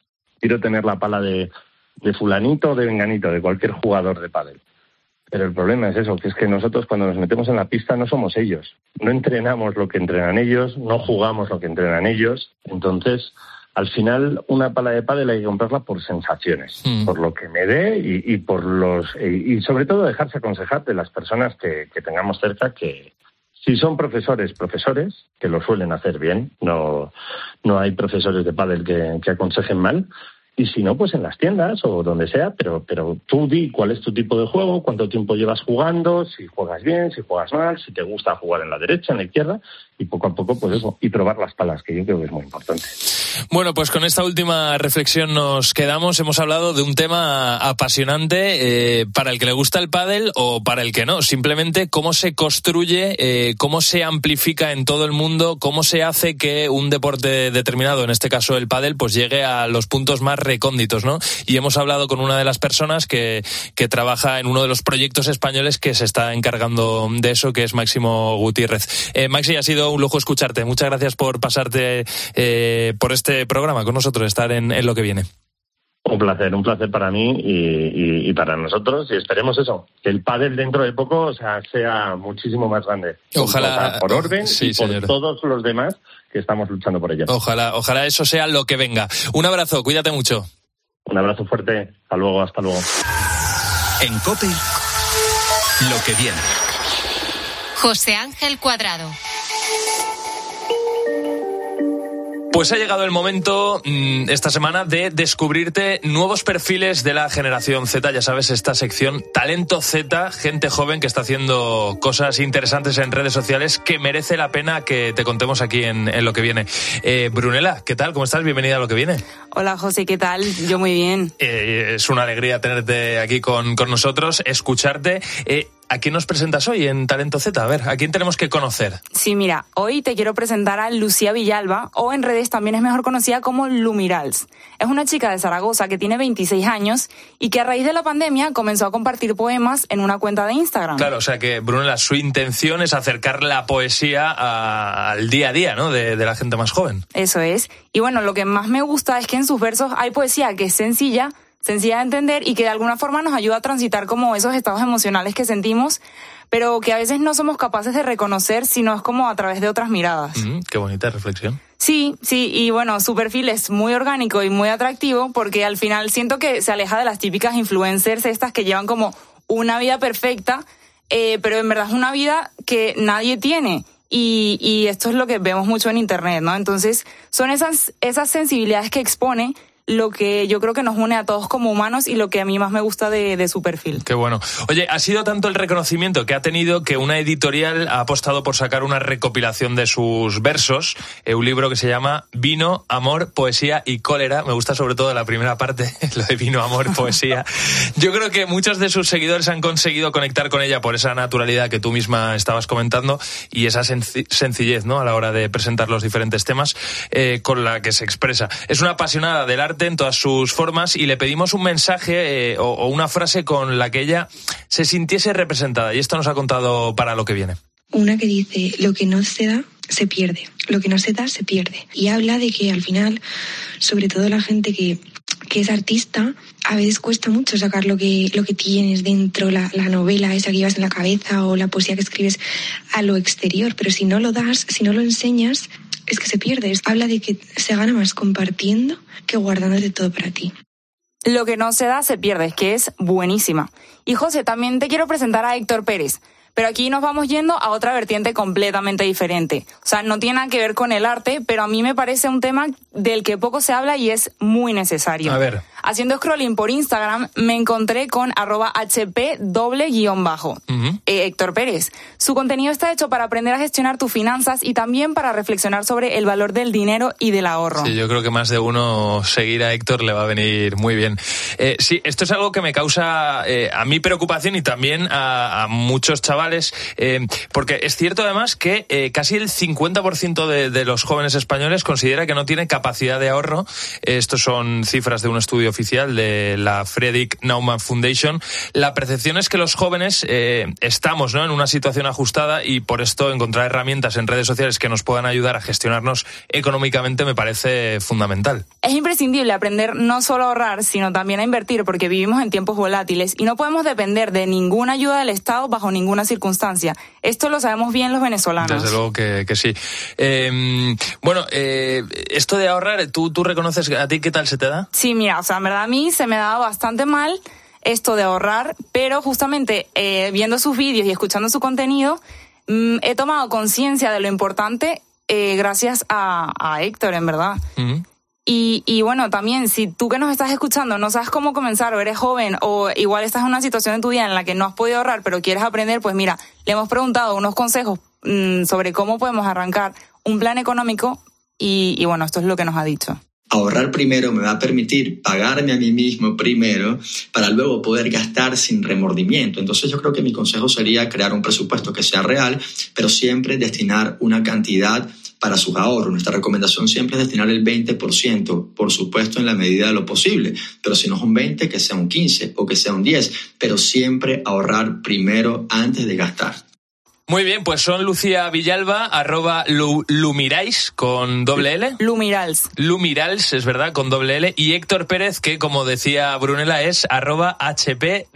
quiero tener la pala de fulanito o de venganito, de cualquier jugador de pádel. Pero el problema es eso, que es que nosotros cuando nos metemos en la pista no somos ellos. No entrenamos lo que entrenan ellos, no jugamos lo que entrenan ellos. Entonces, al final, una pala de pádel hay que comprarla por sensaciones, por lo que me dé y sobre todo dejarse aconsejar de las personas que tengamos cerca, que si son profesores, que lo suelen hacer bien, no hay profesores de pádel que aconsejen mal. Y si no, pues en las tiendas o donde sea, pero tú di cuál es tu tipo de juego, cuánto tiempo llevas jugando, si juegas bien, si juegas mal, si te gusta jugar en la derecha, en la izquierda, y poco a poco, pues eso, y probar las palas, que yo creo que es muy importante. Bueno, pues con esta última reflexión nos quedamos. Hemos hablado de un tema apasionante para el que le gusta el pádel o para el que no. Simplemente cómo se construye, cómo se amplifica en todo el mundo, cómo se hace que un deporte determinado, en este caso el pádel, pues llegue a los puntos más recónditos, ¿no? Y hemos hablado con una de las personas que trabaja en uno de los proyectos españoles que se está encargando de eso, que es Máximo Gutiérrez. Maxi, ha sido un lujo escucharte. Muchas gracias por pasarte por este programa con nosotros, estar en Lo que viene. Un placer para mí y para nosotros, y esperemos eso, que el pádel dentro de poco sea muchísimo más grande. Ojalá. Por orden sí, y por señor. Todos los demás que estamos luchando por ello. Ojalá eso sea lo que venga. Un abrazo, cuídate mucho. Un abrazo fuerte, hasta luego. En COPE, Lo que viene. José Ángel Cuadrado. Pues ha llegado el momento esta semana de descubrirte nuevos perfiles de la generación Z. Ya sabes, esta sección Talento Z, gente joven que está haciendo cosas interesantes en redes sociales que merece la pena que te contemos aquí en Lo que viene. Brunella, ¿qué tal? ¿Cómo estás? Bienvenida a Lo que viene. Hola, José, ¿qué tal? Yo muy bien. Es una alegría tenerte aquí con nosotros, escucharte. ¿A quién nos presentas hoy en Talento Z? A ver, ¿a quién tenemos que conocer? Sí, mira, hoy te quiero presentar a Lucía Villalba, o en redes también es mejor conocida como Lumirals. Es una chica de Zaragoza que tiene 26 años y que a raíz de la pandemia comenzó a compartir poemas en una cuenta de Instagram. Claro, o sea que, Brunella, su intención es acercar la poesía al día a día, ¿no?, de la gente más joven. Eso es. Y bueno, lo que más me gusta es que en sus versos hay poesía que es sencilla de entender y que de alguna forma nos ayuda a transitar como esos estados emocionales que sentimos, pero que a veces no somos capaces de reconocer, sino es como a través de otras miradas. Qué bonita reflexión. Sí, y bueno, su perfil es muy orgánico y muy atractivo porque al final siento que se aleja de las típicas influencers estas que llevan como una vida perfecta, pero en verdad es una vida que nadie tiene. Y esto es lo que vemos mucho en internet, ¿no? Entonces, son esas sensibilidades que expone lo que yo creo que nos une a todos como humanos y lo que a mí más me gusta de su perfil. Qué bueno. Oye, ha sido tanto el reconocimiento que ha tenido que una editorial ha apostado por sacar una recopilación de sus versos, un libro que se llama Vino, Amor, Poesía y Cólera. Me gusta sobre todo la primera parte, lo de vino, amor, poesía. Yo creo que muchos de sus seguidores han conseguido conectar con ella por esa naturalidad que tú misma estabas comentando y esa sencillez, ¿no?, a la hora de presentar los diferentes temas con la que se expresa. Es una apasionada del arte en todas sus formas y le pedimos un mensaje o una frase con la que ella se sintiese representada, y esto nos ha contado para Lo que viene. Una que dice: lo que no se da se pierde, lo que no se da se pierde, y habla de que al final, sobre todo la gente que es artista, a veces cuesta mucho sacar lo que tienes dentro, la novela esa que llevas en la cabeza o la poesía que escribes a lo exterior, pero si no lo das, si no lo enseñas, es que se pierde. Habla de que se gana más compartiendo que guardándote todo para ti. Lo que no se da se pierde, que es buenísima. Y José, también te quiero presentar a Héctor Pérez. Pero aquí nos vamos yendo a otra vertiente completamente diferente. O sea, no tiene nada que ver con el arte, pero a mí me parece un tema del que poco se habla y es muy necesario. A ver. Haciendo scrolling por Instagram, me encontré con @HP__. Héctor Pérez. Su contenido está hecho para aprender a gestionar tus finanzas y también para reflexionar sobre el valor del dinero y del ahorro. Sí, yo creo que más de uno seguir a Héctor le va a venir muy bien. Sí, esto es algo que me causa a mí preocupación y también a muchos chavales, porque es cierto además que casi el 50% de los jóvenes españoles considera que no tiene capacidad de ahorro. Estos son cifras de un estudio oficial de la Friedrich Naumann Foundation, la percepción es que los jóvenes estamos, ¿no?, en una situación ajustada, y por esto encontrar herramientas en redes sociales que nos puedan ayudar a gestionarnos económicamente me parece fundamental. Es imprescindible aprender no solo a ahorrar, sino también a invertir, porque vivimos en tiempos volátiles y no podemos depender de ninguna ayuda del Estado bajo ninguna circunstancia. Esto lo sabemos bien los venezolanos. Desde luego que sí. Esto de ahorrar, ¿tú reconoces a ti qué tal se te da? Sí, mira, en verdad a mí se me ha dado bastante mal esto de ahorrar, pero justamente viendo sus vídeos y escuchando su contenido, he tomado conciencia de lo importante gracias a Héctor, en verdad. Uh-huh. Y bueno, también, si tú que nos estás escuchando no sabes cómo comenzar, o eres joven, o igual estás en una situación en tu vida en la que no has podido ahorrar, pero quieres aprender, pues mira, le hemos preguntado unos consejos sobre cómo podemos arrancar un plan económico, y bueno, esto es lo que nos ha dicho. Ahorrar primero me va a permitir pagarme a mí mismo primero para luego poder gastar sin remordimiento. Entonces yo creo que mi consejo sería crear un presupuesto que sea real, pero siempre destinar una cantidad para sus ahorros. Nuestra recomendación siempre es destinar el 20%, por supuesto en la medida de lo posible, pero si no es un 20, que sea un 15 o que sea un 10, pero siempre ahorrar primero antes de gastar. Muy bien, pues son Lucía Villalba, @Lumirals con doble L. Lumirals, es verdad, con doble L. Y Héctor Pérez, que como decía Brunella es @HP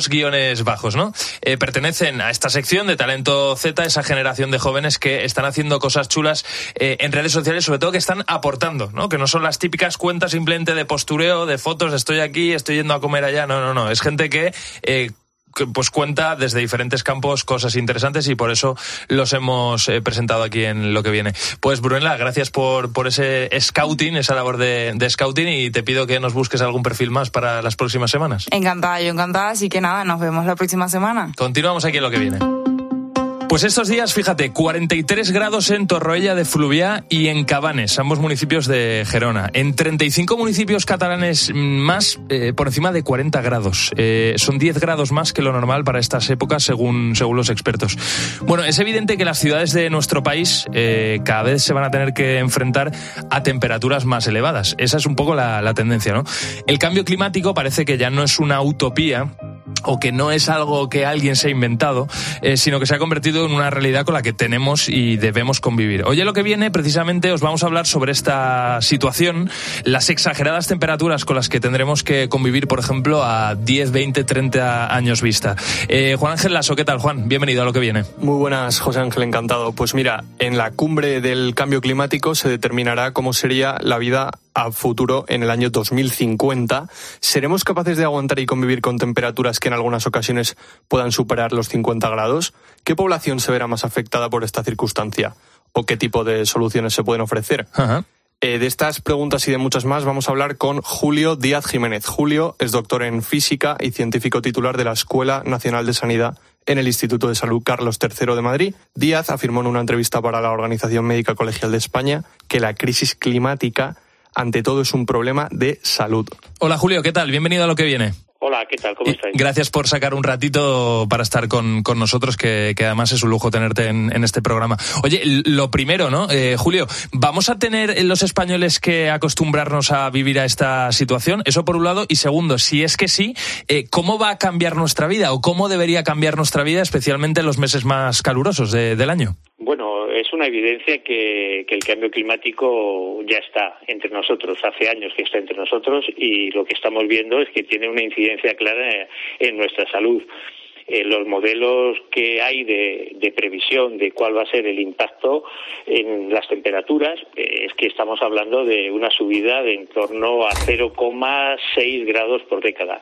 2_, ¿no? Pertenecen a esta sección de Talento Z, esa generación de jóvenes que están haciendo cosas chulas en redes sociales, sobre todo que están aportando, ¿no? Que no son las típicas cuentas simplemente de postureo, de fotos, estoy aquí, estoy yendo a comer allá. No. Es gente que pues cuenta desde diferentes campos cosas interesantes, y por eso los hemos presentado aquí en Lo que viene. Pues Brunella, gracias por ese scouting, esa labor de scouting, y te pido que nos busques algún perfil más para las próximas semanas. Encantada, así que nada, nos vemos la próxima semana. Continuamos aquí en Lo que viene. Pues estos días, fíjate, 43 grados en Torroella de Fluvià y en Cabanes, ambos municipios de Gerona. En 35 municipios catalanes más, por encima de 40 grados. Son 10 grados más que lo normal para estas épocas, según los expertos. Bueno, es evidente que las ciudades de nuestro país cada vez se van a tener que enfrentar a temperaturas más elevadas. Esa es un poco la tendencia, ¿no? El cambio climático parece que ya no es una utopía, o que no es algo que alguien se ha inventado, sino que se ha convertido en una realidad con la que tenemos y debemos convivir. Hoy en Lo que viene, precisamente, os vamos a hablar sobre esta situación, las exageradas temperaturas con las que tendremos que convivir, por ejemplo, a 10, 20, 30 años vista. Juan Ángel Lasso, ¿qué tal, Juan? Bienvenido a Lo que viene. Muy buenas, José Ángel, encantado. Pues mira, en la cumbre del cambio climático se determinará cómo sería la vida a futuro en el año 2050. ¿Seremos capaces de aguantar y convivir con temperaturas que en algunas ocasiones puedan superar los 50 grados? ¿Qué población se verá más afectada por esta circunstancia? ¿O qué tipo de soluciones se pueden ofrecer? Ajá. De estas preguntas y de muchas más vamos a hablar con Julio Díaz Jiménez. Julio es doctor en física y científico titular de la Escuela Nacional de Sanidad en el Instituto de Salud Carlos III de Madrid. Díaz afirmó en una entrevista para la Organización Médica Colegial de España que la crisis climática ante todo es un problema de salud. Hola Julio, ¿qué tal? Bienvenido a Lo que viene. Hola, ¿qué tal? ¿Cómo estáis? Gracias por sacar un ratito para estar con nosotros, que además es un lujo tenerte en este programa. Oye, lo primero, ¿no? Julio, ¿vamos a tener los españoles que acostumbrarnos a vivir a esta situación? Eso por un lado. Y segundo, si es que sí, ¿cómo va a cambiar nuestra vida o cómo debería cambiar nuestra vida, especialmente en los meses más calurosos del año? Bueno, es una evidencia que el cambio climático ya está entre nosotros, hace años que está entre nosotros, y lo que estamos viendo es que tiene una incidencia clara en nuestra salud. Los modelos que hay de previsión de cuál va a ser el impacto en las temperaturas, es que estamos hablando de una subida de en torno a 0,6 grados por década.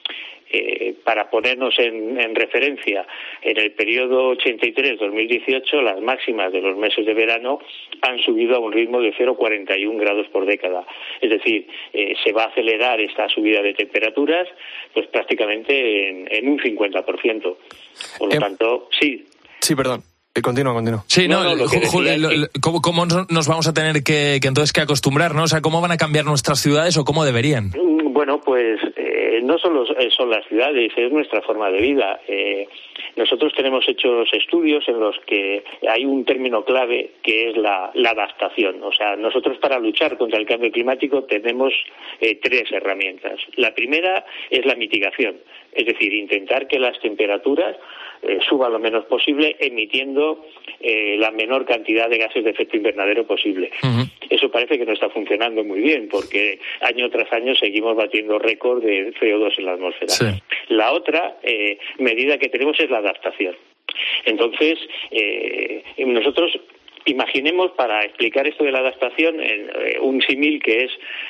Para ponernos en referencia, en el periodo 83-2018 las máximas de los meses de verano han subido a un ritmo de 0,41 grados por década. Es decir, se va a acelerar esta subida de temperaturas pues prácticamente en un 50%. Por lo tanto, sí. Sí, perdón. Continúa. Sí, ¿cómo nos vamos a tener que entonces que acostumbrar, ¿no? O sea, ¿cómo van a cambiar nuestras ciudades o cómo deberían? Bueno, pues no solo son las ciudades, es nuestra forma de vida. Nosotros tenemos hechos estudios en los que hay un término clave que es la adaptación. O sea, nosotros para luchar contra el cambio climático tenemos 3 herramientas. La primera es la mitigación, es decir, intentar que las temperaturas suban lo menos posible, emitiendo la menor cantidad de gases de efecto invernadero posible. Uh-huh. Eso parece que no está funcionando muy bien, porque año tras año seguimos batiendo récord de CO2 en la atmósfera. Sí. La otra medida que tenemos es la adaptación. Entonces, nosotros imaginemos, para explicar esto de la adaptación, un símil que es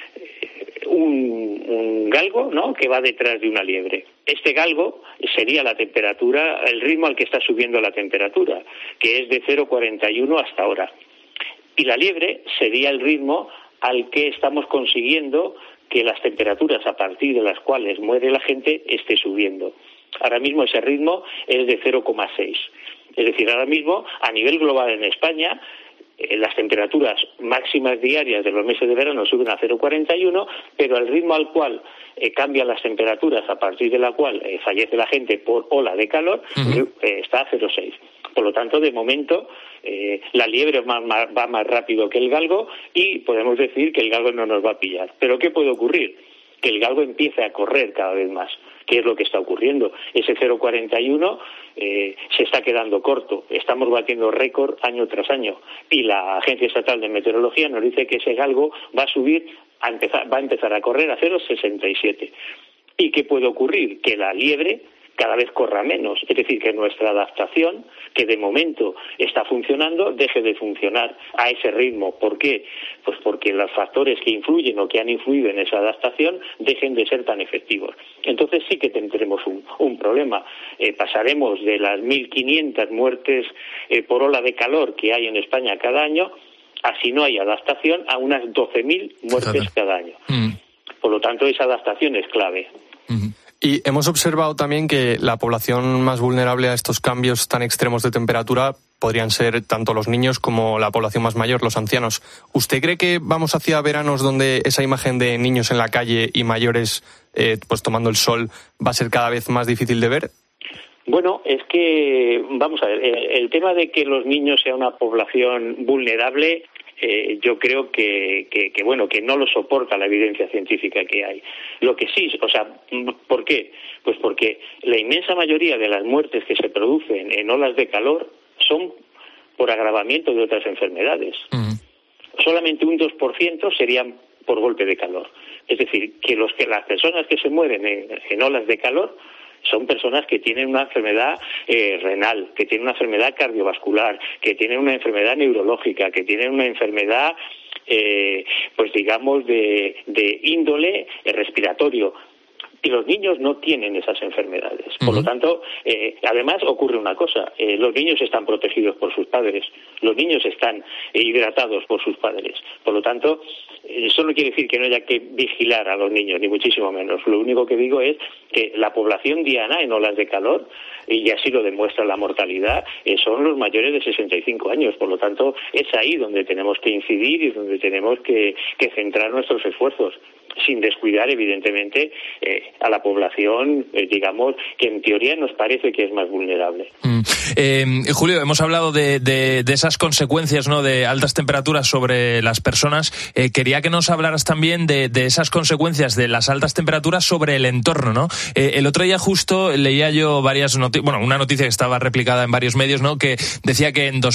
un galgo, ¿no?, que va detrás de una liebre. Este galgo sería la temperatura, el ritmo al que está subiendo la temperatura, que es de 0,41 hasta ahora. Y la liebre sería el ritmo al que estamos consiguiendo que las temperaturas a partir de las cuales muere la gente esté subiendo. Ahora mismo ese ritmo es de 0,6. Es decir, ahora mismo, a nivel global en España, las temperaturas máximas diarias de los meses de verano suben a 0,41, pero el ritmo al cual cambian las temperaturas a partir de la cual fallece la gente por ola de calor, está a 0,6. Por lo tanto, de momento, la liebre va más rápido que el galgo y podemos decir que el galgo no nos va a pillar. ¿Pero qué puede ocurrir? Que el galgo empiece a correr cada vez más. ¿Qué es lo que está ocurriendo? Ese 0,41 se está quedando corto. Estamos batiendo récord año tras año. Y la Agencia Estatal de Meteorología nos dice que ese galgo va a empezar a correr a 0,67. ¿Y qué puede ocurrir? Que la liebre cada vez corra menos. Es decir, que nuestra adaptación, que de momento está funcionando, deje de funcionar a ese ritmo. ¿Por qué? Pues porque los factores que influyen o que han influido en esa adaptación dejen de ser tan efectivos. Entonces sí que tendremos un problema. Pasaremos de las 1.500 muertes por ola de calor que hay en España cada año, a, si no hay adaptación, a unas 12.000 muertes cada año. Por lo tanto, esa adaptación es clave. Y hemos observado también que la población más vulnerable a estos cambios tan extremos de temperatura podrían ser tanto los niños como la población más mayor, los ancianos. ¿Usted cree que vamos hacia veranos donde esa imagen de niños en la calle y mayores pues tomando el sol va a ser cada vez más difícil de ver? Bueno, es que, vamos a ver, el tema de que los niños sean una población vulnerable, yo creo que no lo soporta la evidencia científica que hay. Lo que sí, o sea, ¿por qué? Pues porque la inmensa mayoría de las muertes que se producen en olas de calor son por agravamiento de otras enfermedades. Solamente un 2% serían por golpe de calor. Es decir, que las personas que se mueren en olas de calor son personas que tienen una enfermedad renal, que tienen una enfermedad cardiovascular, que tienen una enfermedad neurológica, que tienen una enfermedad, pues digamos, de índole respiratorio. Y los niños no tienen esas enfermedades. Por lo tanto, además ocurre una cosa. Los niños están protegidos por sus padres. Los niños están hidratados por sus padres. Por lo tanto, eso no quiere decir que no haya que vigilar a los niños, ni muchísimo menos. Lo único que digo es que la población diana en olas de calor, y así lo demuestra la mortalidad, son los mayores de 65 años. Por lo tanto, es ahí donde tenemos que incidir y donde tenemos que centrar nuestros esfuerzos, sin descuidar, evidentemente, a la población, digamos, que en teoría nos parece que es más vulnerable. Julio, hemos hablado de esas consecuencias, ¿no?, de altas temperaturas sobre las personas. Quería que nos hablaras también de esas consecuencias de las altas temperaturas sobre el entorno, ¿no? El otro día justo leía yo una noticia que estaba replicada en varios medios, ¿no?, que decía que en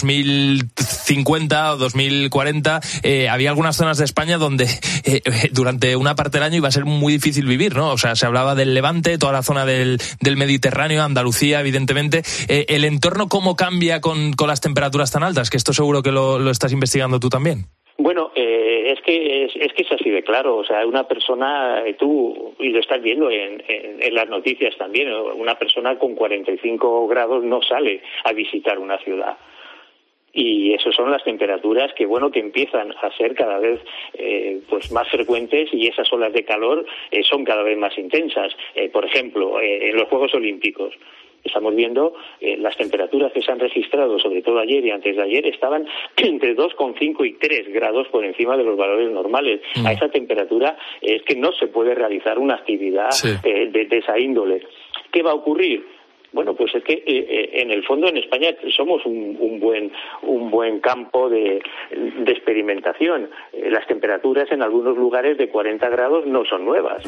2050 o 2040 había algunas zonas de España donde durante una parte del año iba a ser muy difícil vivir, ¿no? O sea, se hablaba del Levante, toda la zona del Mediterráneo, Andalucía, evidentemente. ¿El entorno cómo cambia con las temperaturas tan altas? Que esto seguro que lo estás investigando tú también. Bueno, es que es así de claro. O sea, una persona, tú, y lo estás viendo en las noticias también, una persona con 45 grados no sale a visitar una ciudad. Y eso son las temperaturas que empiezan a ser cada vez pues más frecuentes, y esas olas de calor son cada vez más intensas. Por ejemplo, en los Juegos Olímpicos estamos viendo las temperaturas que se han registrado, sobre todo ayer y antes de ayer, estaban entre 2,5 y 3 grados por encima de los valores normales. A esa temperatura es que no se puede realizar una actividad de esa índole. ¿Qué va a ocurrir? Bueno, pues es que en el fondo en España somos un buen campo de experimentación. Las temperaturas en algunos lugares de 40 grados no son nuevas.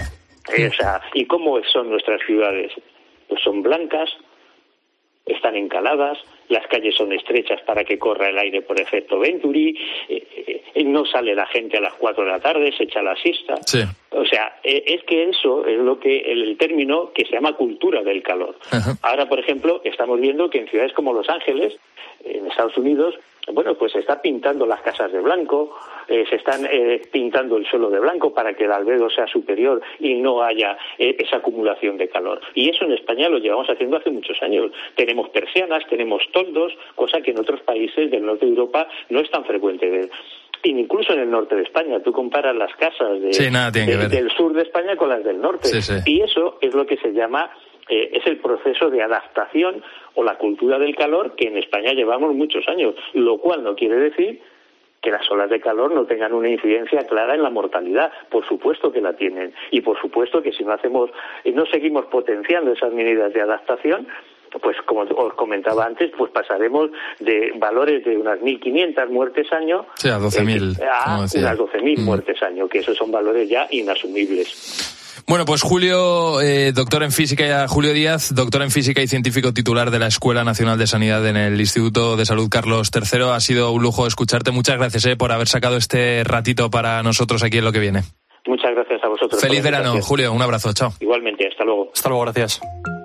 ¿Y cómo son nuestras ciudades? Pues son blancas, están encaladas, las calles son estrechas para que corra el aire por efecto Venturi, no sale la gente a las 4 de la tarde, se echa la siesta. Sí. O sea, es que eso es lo que el término que se llama cultura del calor. Ajá. Ahora, por ejemplo, estamos viendo que en ciudades como Los Ángeles, en Estados Unidos, pues se está pintando las casas de blanco, se están pintando el suelo de blanco para que el albedo sea superior y no haya esa acumulación de calor. Y eso en España lo llevamos haciendo hace muchos años. Tenemos persianas, tenemos toldos, cosa que en otros países del norte de Europa no es tan frecuente ver. Incluso en el norte de España, tú comparas las casas del sur de España con las del norte. Sí. Y eso es lo que se llama es el proceso de adaptación o la cultura del calor que en España llevamos muchos años, lo cual no quiere decir que las olas de calor no tengan una incidencia clara en la mortalidad. Por supuesto que la tienen, y por supuesto que si no seguimos potenciando esas medidas de adaptación, pues como os comentaba antes, pues pasaremos de valores de unas 1.500 muertes año a 12.000 a unas 12.000 muertes año, que esos son valores ya inasumibles. Bueno, pues Julio, doctor en física, Julio Díaz, doctor en física y científico titular de la Escuela Nacional de Sanidad en el Instituto de Salud Carlos III. Ha sido un lujo escucharte. Muchas gracias por haber sacado este ratito para nosotros aquí en Lo que viene. Muchas gracias a vosotros. Feliz verano, Julio. Un abrazo. Chao. Igualmente. Hasta luego. Hasta luego. Gracias.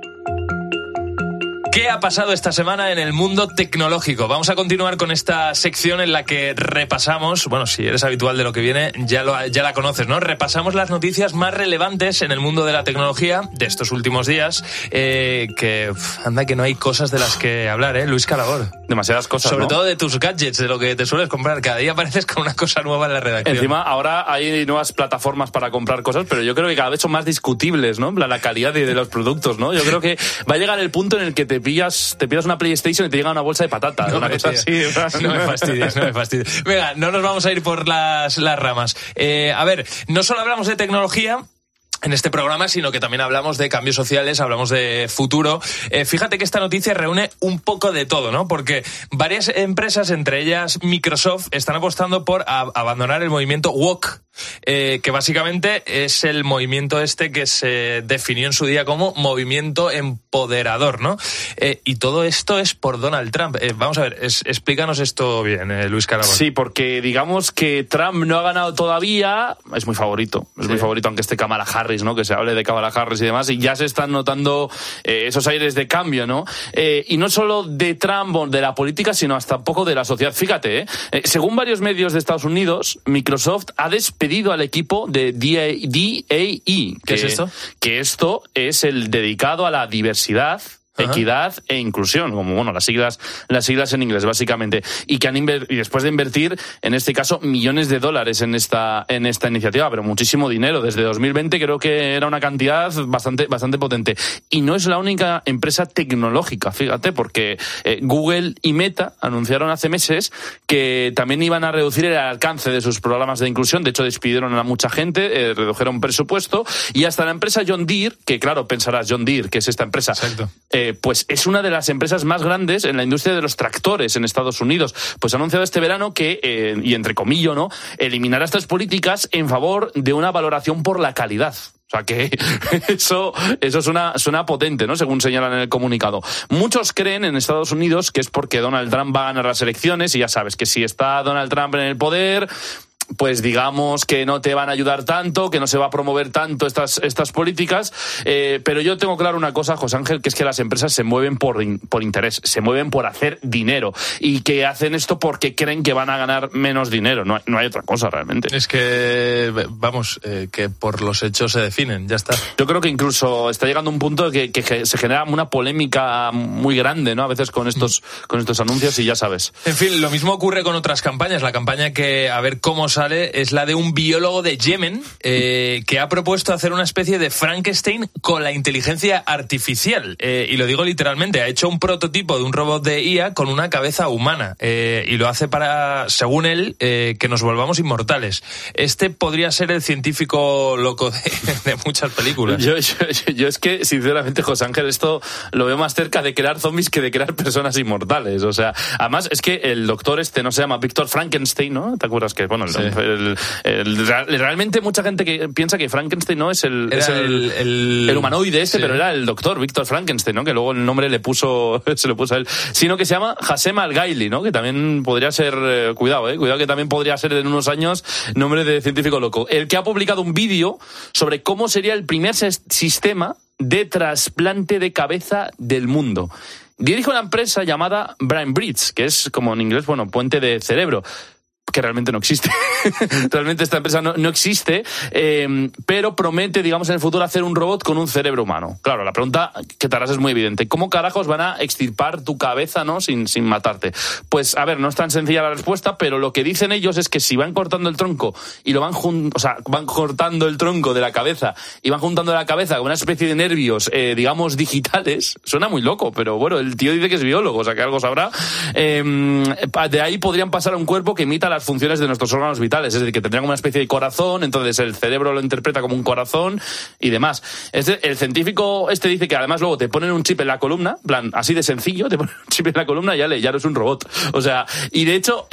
¿Qué ha pasado esta semana en el mundo tecnológico? Vamos a continuar con esta sección en la que repasamos, si eres habitual de Lo que viene, ya la conoces, ¿no? Repasamos las noticias más relevantes en el mundo de la tecnología de estos últimos días, anda que no hay cosas de las que hablar, Luis Calabor. Demasiadas cosas, Sobre ¿no? todo de tus gadgets, de lo que te sueles comprar. Cada día apareces con una cosa nueva en la redacción. Encima, ahora hay nuevas plataformas para comprar cosas, pero yo creo que cada vez son más discutibles, ¿no? La calidad de los productos, ¿no? Yo creo que va a llegar el punto en el que te pidas una PlayStation y te llega una bolsa de patatas. Una cosa así. No me fastidies. Venga, no nos vamos a ir por las ramas. A ver, no solo hablamos de tecnología en este programa, sino que también hablamos de cambios sociales, hablamos de futuro. Fíjate que esta noticia reúne un poco de todo, ¿no? Porque varias empresas, entre ellas Microsoft, están apostando por abandonar el movimiento woke, que básicamente es el movimiento que se definió en su día como movimiento empoderador, ¿no? Y todo esto es por Donald Trump. Vamos a ver, explícanos esto bien, Luis Calabón. Sí, porque digamos que Trump no ha ganado todavía, es muy favorito, aunque esté Kamala Harris, ¿no? Que se hable de Kamala Harris y demás, y ya se están notando esos aires de cambio, ¿no? Y no solo de Trump o de la política, sino hasta un poco de la sociedad. Fíjate, según varios medios de Estados Unidos, Microsoft ha despedido al equipo de DAE. ¿Qué es esto? Que esto es el dedicado a la diversidad, equidad e inclusión, como las siglas en inglés, básicamente, y que y después de invertir, en este caso, millones de dólares en esta iniciativa, pero muchísimo dinero. Desde 2020 creo que era una cantidad bastante potente. Y no es la única empresa tecnológica, fíjate, porque Google y Meta anunciaron hace meses que también iban a reducir el alcance de sus programas de inclusión. De hecho, despidieron a mucha gente, redujeron presupuesto, y hasta la empresa John Deere, que claro, pensarás, John Deere, que es esta empresa, pues es una de las empresas más grandes en la industria de los tractores en Estados Unidos. Pues ha anunciado este verano que, y entre comillas, ¿no?, eliminará estas políticas en favor de una valoración por la calidad. O sea que eso suena potente, ¿no?, según señalan en el comunicado. Muchos creen en Estados Unidos que es porque Donald Trump va a ganar las elecciones, y ya sabes que si está Donald Trump en el poder, pues digamos que no te van a ayudar tanto, que no se va a promover tanto estas políticas, pero yo tengo claro una cosa, José Ángel, que es que las empresas se mueven por interés, se mueven por hacer dinero, y que hacen esto porque creen que van a ganar menos dinero, no hay otra cosa realmente. Es que, vamos, que por los hechos se definen, ya está. Yo creo que incluso está llegando un punto que se genera una polémica muy grande, ¿no? A veces con estos anuncios, y ya sabes. En fin, lo mismo ocurre con otras campañas. La campaña que, a ver cómo sale, es la de un biólogo de Yemen que ha propuesto hacer una especie de Frankenstein con la inteligencia artificial. Y lo digo literalmente, ha hecho un prototipo de un robot de IA con una cabeza humana. Y lo hace para, según él, que nos volvamos inmortales. Este podría ser el científico loco de muchas películas. Yo es que, sinceramente, José Ángel, esto lo veo más cerca de crear zombies que de crear personas inmortales. O sea, además es que el doctor no se llama Víctor Frankenstein, ¿no? ¿Te acuerdas que, bueno, sí. Realmente mucha gente que piensa que Frankenstein no es el humanoide sí. Pero era el doctor Víctor Frankenstein, ¿no? Que luego el nombre se lo puso a él. Sino que se llama Hassem Al-Gaili, ¿no? Que también podría ser, cuidado que también podría ser en unos años nombre de científico loco. El que ha publicado un vídeo sobre cómo sería el primer sistema de trasplante de cabeza del mundo. Dirige una empresa llamada Brain Bridge, que es, como en inglés, puente de cerebro, que realmente no existe. Realmente esta empresa no existe, pero promete, digamos, en el futuro hacer un robot con un cerebro humano. Claro, la pregunta que te harás es muy evidente. ¿Cómo carajos van a extirpar tu cabeza, no, sin matarte? Pues, a ver, no es tan sencilla la respuesta, pero lo que dicen ellos es que si van cortando el tronco y van cortando el tronco de la cabeza y van juntando la cabeza con una especie de nervios, digamos, digitales, suena muy loco, pero bueno, el tío dice que es biólogo, o sea, que algo sabrá. De ahí podrían pasar a un cuerpo que imita las funciones de nuestros órganos vitales, es decir, que tendrían una especie de corazón, entonces el cerebro lo interpreta como un corazón y demás. El científico dice que además luego te ponen un chip en la columna, en plan, así de sencillo, te ponen un chip en la columna y ya eres un robot. O sea, y de hecho,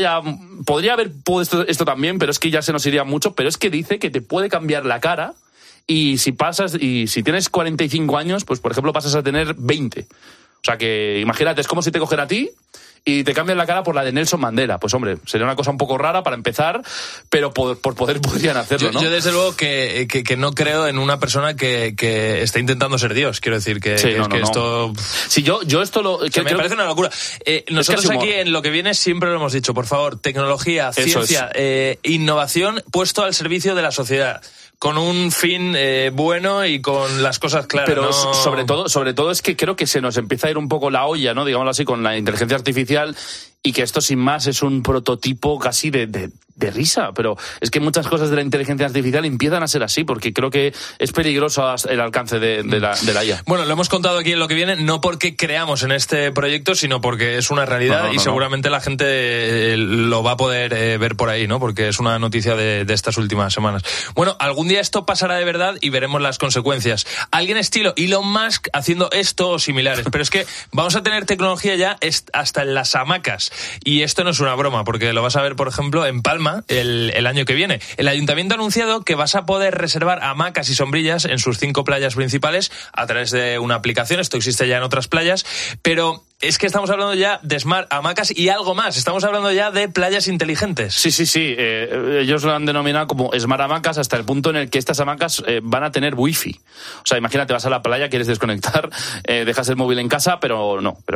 podría haber puesto esto también, pero es que ya se nos iría mucho, pero es que dice que te puede cambiar la cara y si tienes 45 años, pues por ejemplo pasas a tener 20. O sea que, imagínate, es como si te cogen a ti y te cambian la cara por la de Nelson Mandela. Pues hombre, sería una cosa un poco rara para empezar, pero por poder podrían hacerlo, ¿no? Yo desde luego que no creo en una persona que esté intentando ser Dios. Quiero decir que, sí, que esto... Sí, yo esto lo... Que me parece una locura. Nosotros aquí en Lo que viene siempre lo hemos dicho. Por favor, tecnología, ciencia, innovación puesto al servicio de la sociedad. Con un fin bueno y con las cosas claras. Pero ¿no? sobre todo es que creo que se nos empieza a ir un poco la olla, ¿no? Digámoslo así, con la inteligencia artificial, y que esto sin más es un prototipo casi de risa. Pero es que muchas cosas de la inteligencia artificial empiezan a ser así, porque creo que es peligroso el alcance de la IA. Bueno, lo hemos contado aquí en Lo que viene, no porque creamos en este proyecto, sino porque es una realidad y seguramente la gente lo va a poder ver por ahí, ¿no? Porque es una noticia de estas últimas semanas. Bueno, algún día esto pasará de verdad y veremos las consecuencias. Alguien estilo Elon Musk haciendo esto o similares. Pero es que vamos a tener tecnología ya hasta en las hamacas. Y esto no es una broma, porque lo vas a ver, por ejemplo, en Palma el año que viene. El ayuntamiento ha anunciado que vas a poder reservar hamacas y sombrillas en sus 5 playas principales a través de una aplicación. Esto existe ya en otras playas, pero es que estamos hablando ya de smart hamacas y algo más. Estamos hablando ya de playas inteligentes. Sí. Ellos lo han denominado como smart hamacas hasta el punto en el que estas hamacas van a tener wifi. O sea, imagínate, vas a la playa, quieres desconectar, dejas el móvil en casa, pero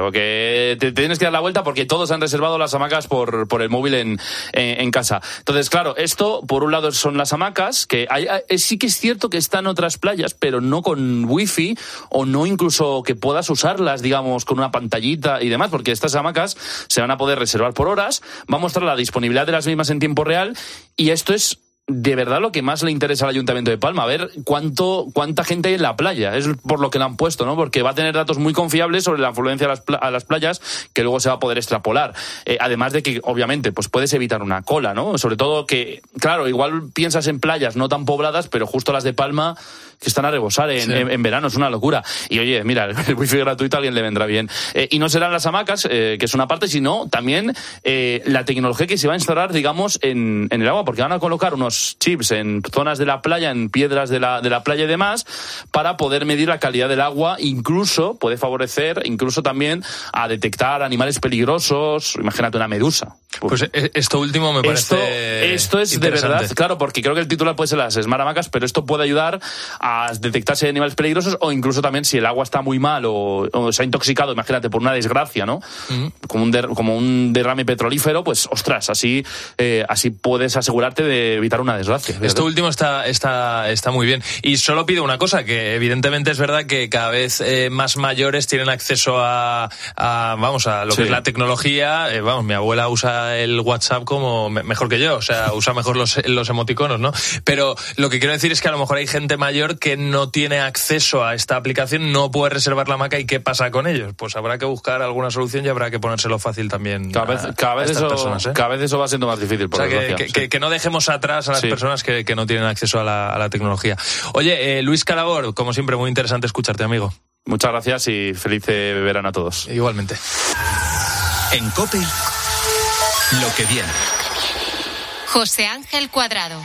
que te tienes que dar la vuelta porque todos han reservado las hamacas por el móvil en casa. Entonces, claro, esto por un lado son las hamacas, que sí que es cierto que están otras playas, pero no con wifi, o no incluso que puedas usarlas, digamos, con una pantallita y demás, porque estas hamacas se van a poder reservar por horas, va a mostrar la disponibilidad de las mismas en tiempo real, y esto es de verdad lo que más le interesa al Ayuntamiento de Palma, a ver cuánta gente hay en la playa. Es por lo que la han puesto, ¿no? Porque va a tener datos muy confiables sobre la afluencia a las playas, que luego se va a poder extrapolar. Además de que, obviamente, pues puedes evitar una cola, ¿no? Sobre todo que, claro, igual piensas en playas no tan pobladas, pero justo las de Palma, que están a rebosar en verano, es una locura. Y oye, mira, el wifi gratuito a alguien le vendrá bien. Y no serán las hamacas, que es una parte, sino también la tecnología que se va a instalar, digamos, en el agua, porque van a colocar unos chips en zonas de la playa, en piedras de la playa y demás, para poder medir la calidad del agua. Puede favorecer incluso también a detectar animales peligrosos. Imagínate una medusa. Pues esto último me parece Esto es de verdad, claro, porque creo que el titular puede ser las Smart Hamacas, pero esto puede ayudar a detectar si hay animales peligrosos, o incluso también si el agua está muy mal o se ha intoxicado, imagínate, por una desgracia, ¿no? Como un derrame petrolífero, pues ostras, así puedes asegurarte de evitar una desgracia. Esto último está muy bien. Y solo pido una cosa, que evidentemente es verdad que cada vez más mayores tienen acceso a lo que es la tecnología. Mi abuela usa el WhatsApp como mejor que yo, o sea, usa mejor los emoticonos, ¿no? Pero lo que quiero decir es que a lo mejor hay gente mayor que no tiene acceso a esta aplicación, no puede reservar la hamaca, ¿y qué pasa con ellos? Pues habrá que buscar alguna solución y habrá que ponérselo fácil también cada vez eso va siendo más difícil. O sea, que no dejemos atrás a las personas que no tienen acceso a la tecnología. Oye, Luis Calabor, como siempre, muy interesante escucharte, amigo. Muchas gracias y feliz verano a todos. Igualmente. En COPE, lo que viene. José Ángel Cuadrado.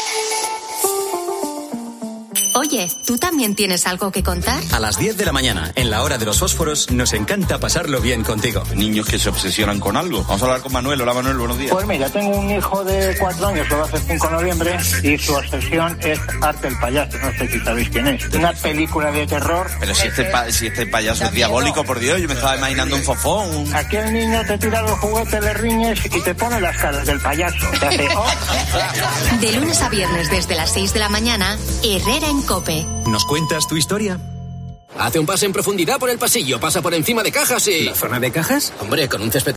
Oye, ¿tú también tienes algo que contar? A las 10 de la mañana, en la hora de los fósforos, nos encanta pasarlo bien contigo. Niños que se obsesionan con algo. Vamos a hablar con Manuel. Hola, Manuel, buenos días. Pues mira, tengo un hijo de 4 años, lo va a hacer 5 de noviembre, y su obsesión es Arte el Payaso. No sé si sabéis quién es. Una película de terror. Pero si este payaso es diabólico, por Dios, yo me estaba imaginando un fofón. Aquí el niño te tira los juguetes, le riñes y te pone las caras del payaso. Te hace, De lunes a viernes desde las 6 de la mañana, Herrera en COPE. ¿Nos cuentas tu historia? Hace un pase en profundidad por el pasillo, pasa por encima de cajas y... ¿La zona de cajas? Hombre, con un césped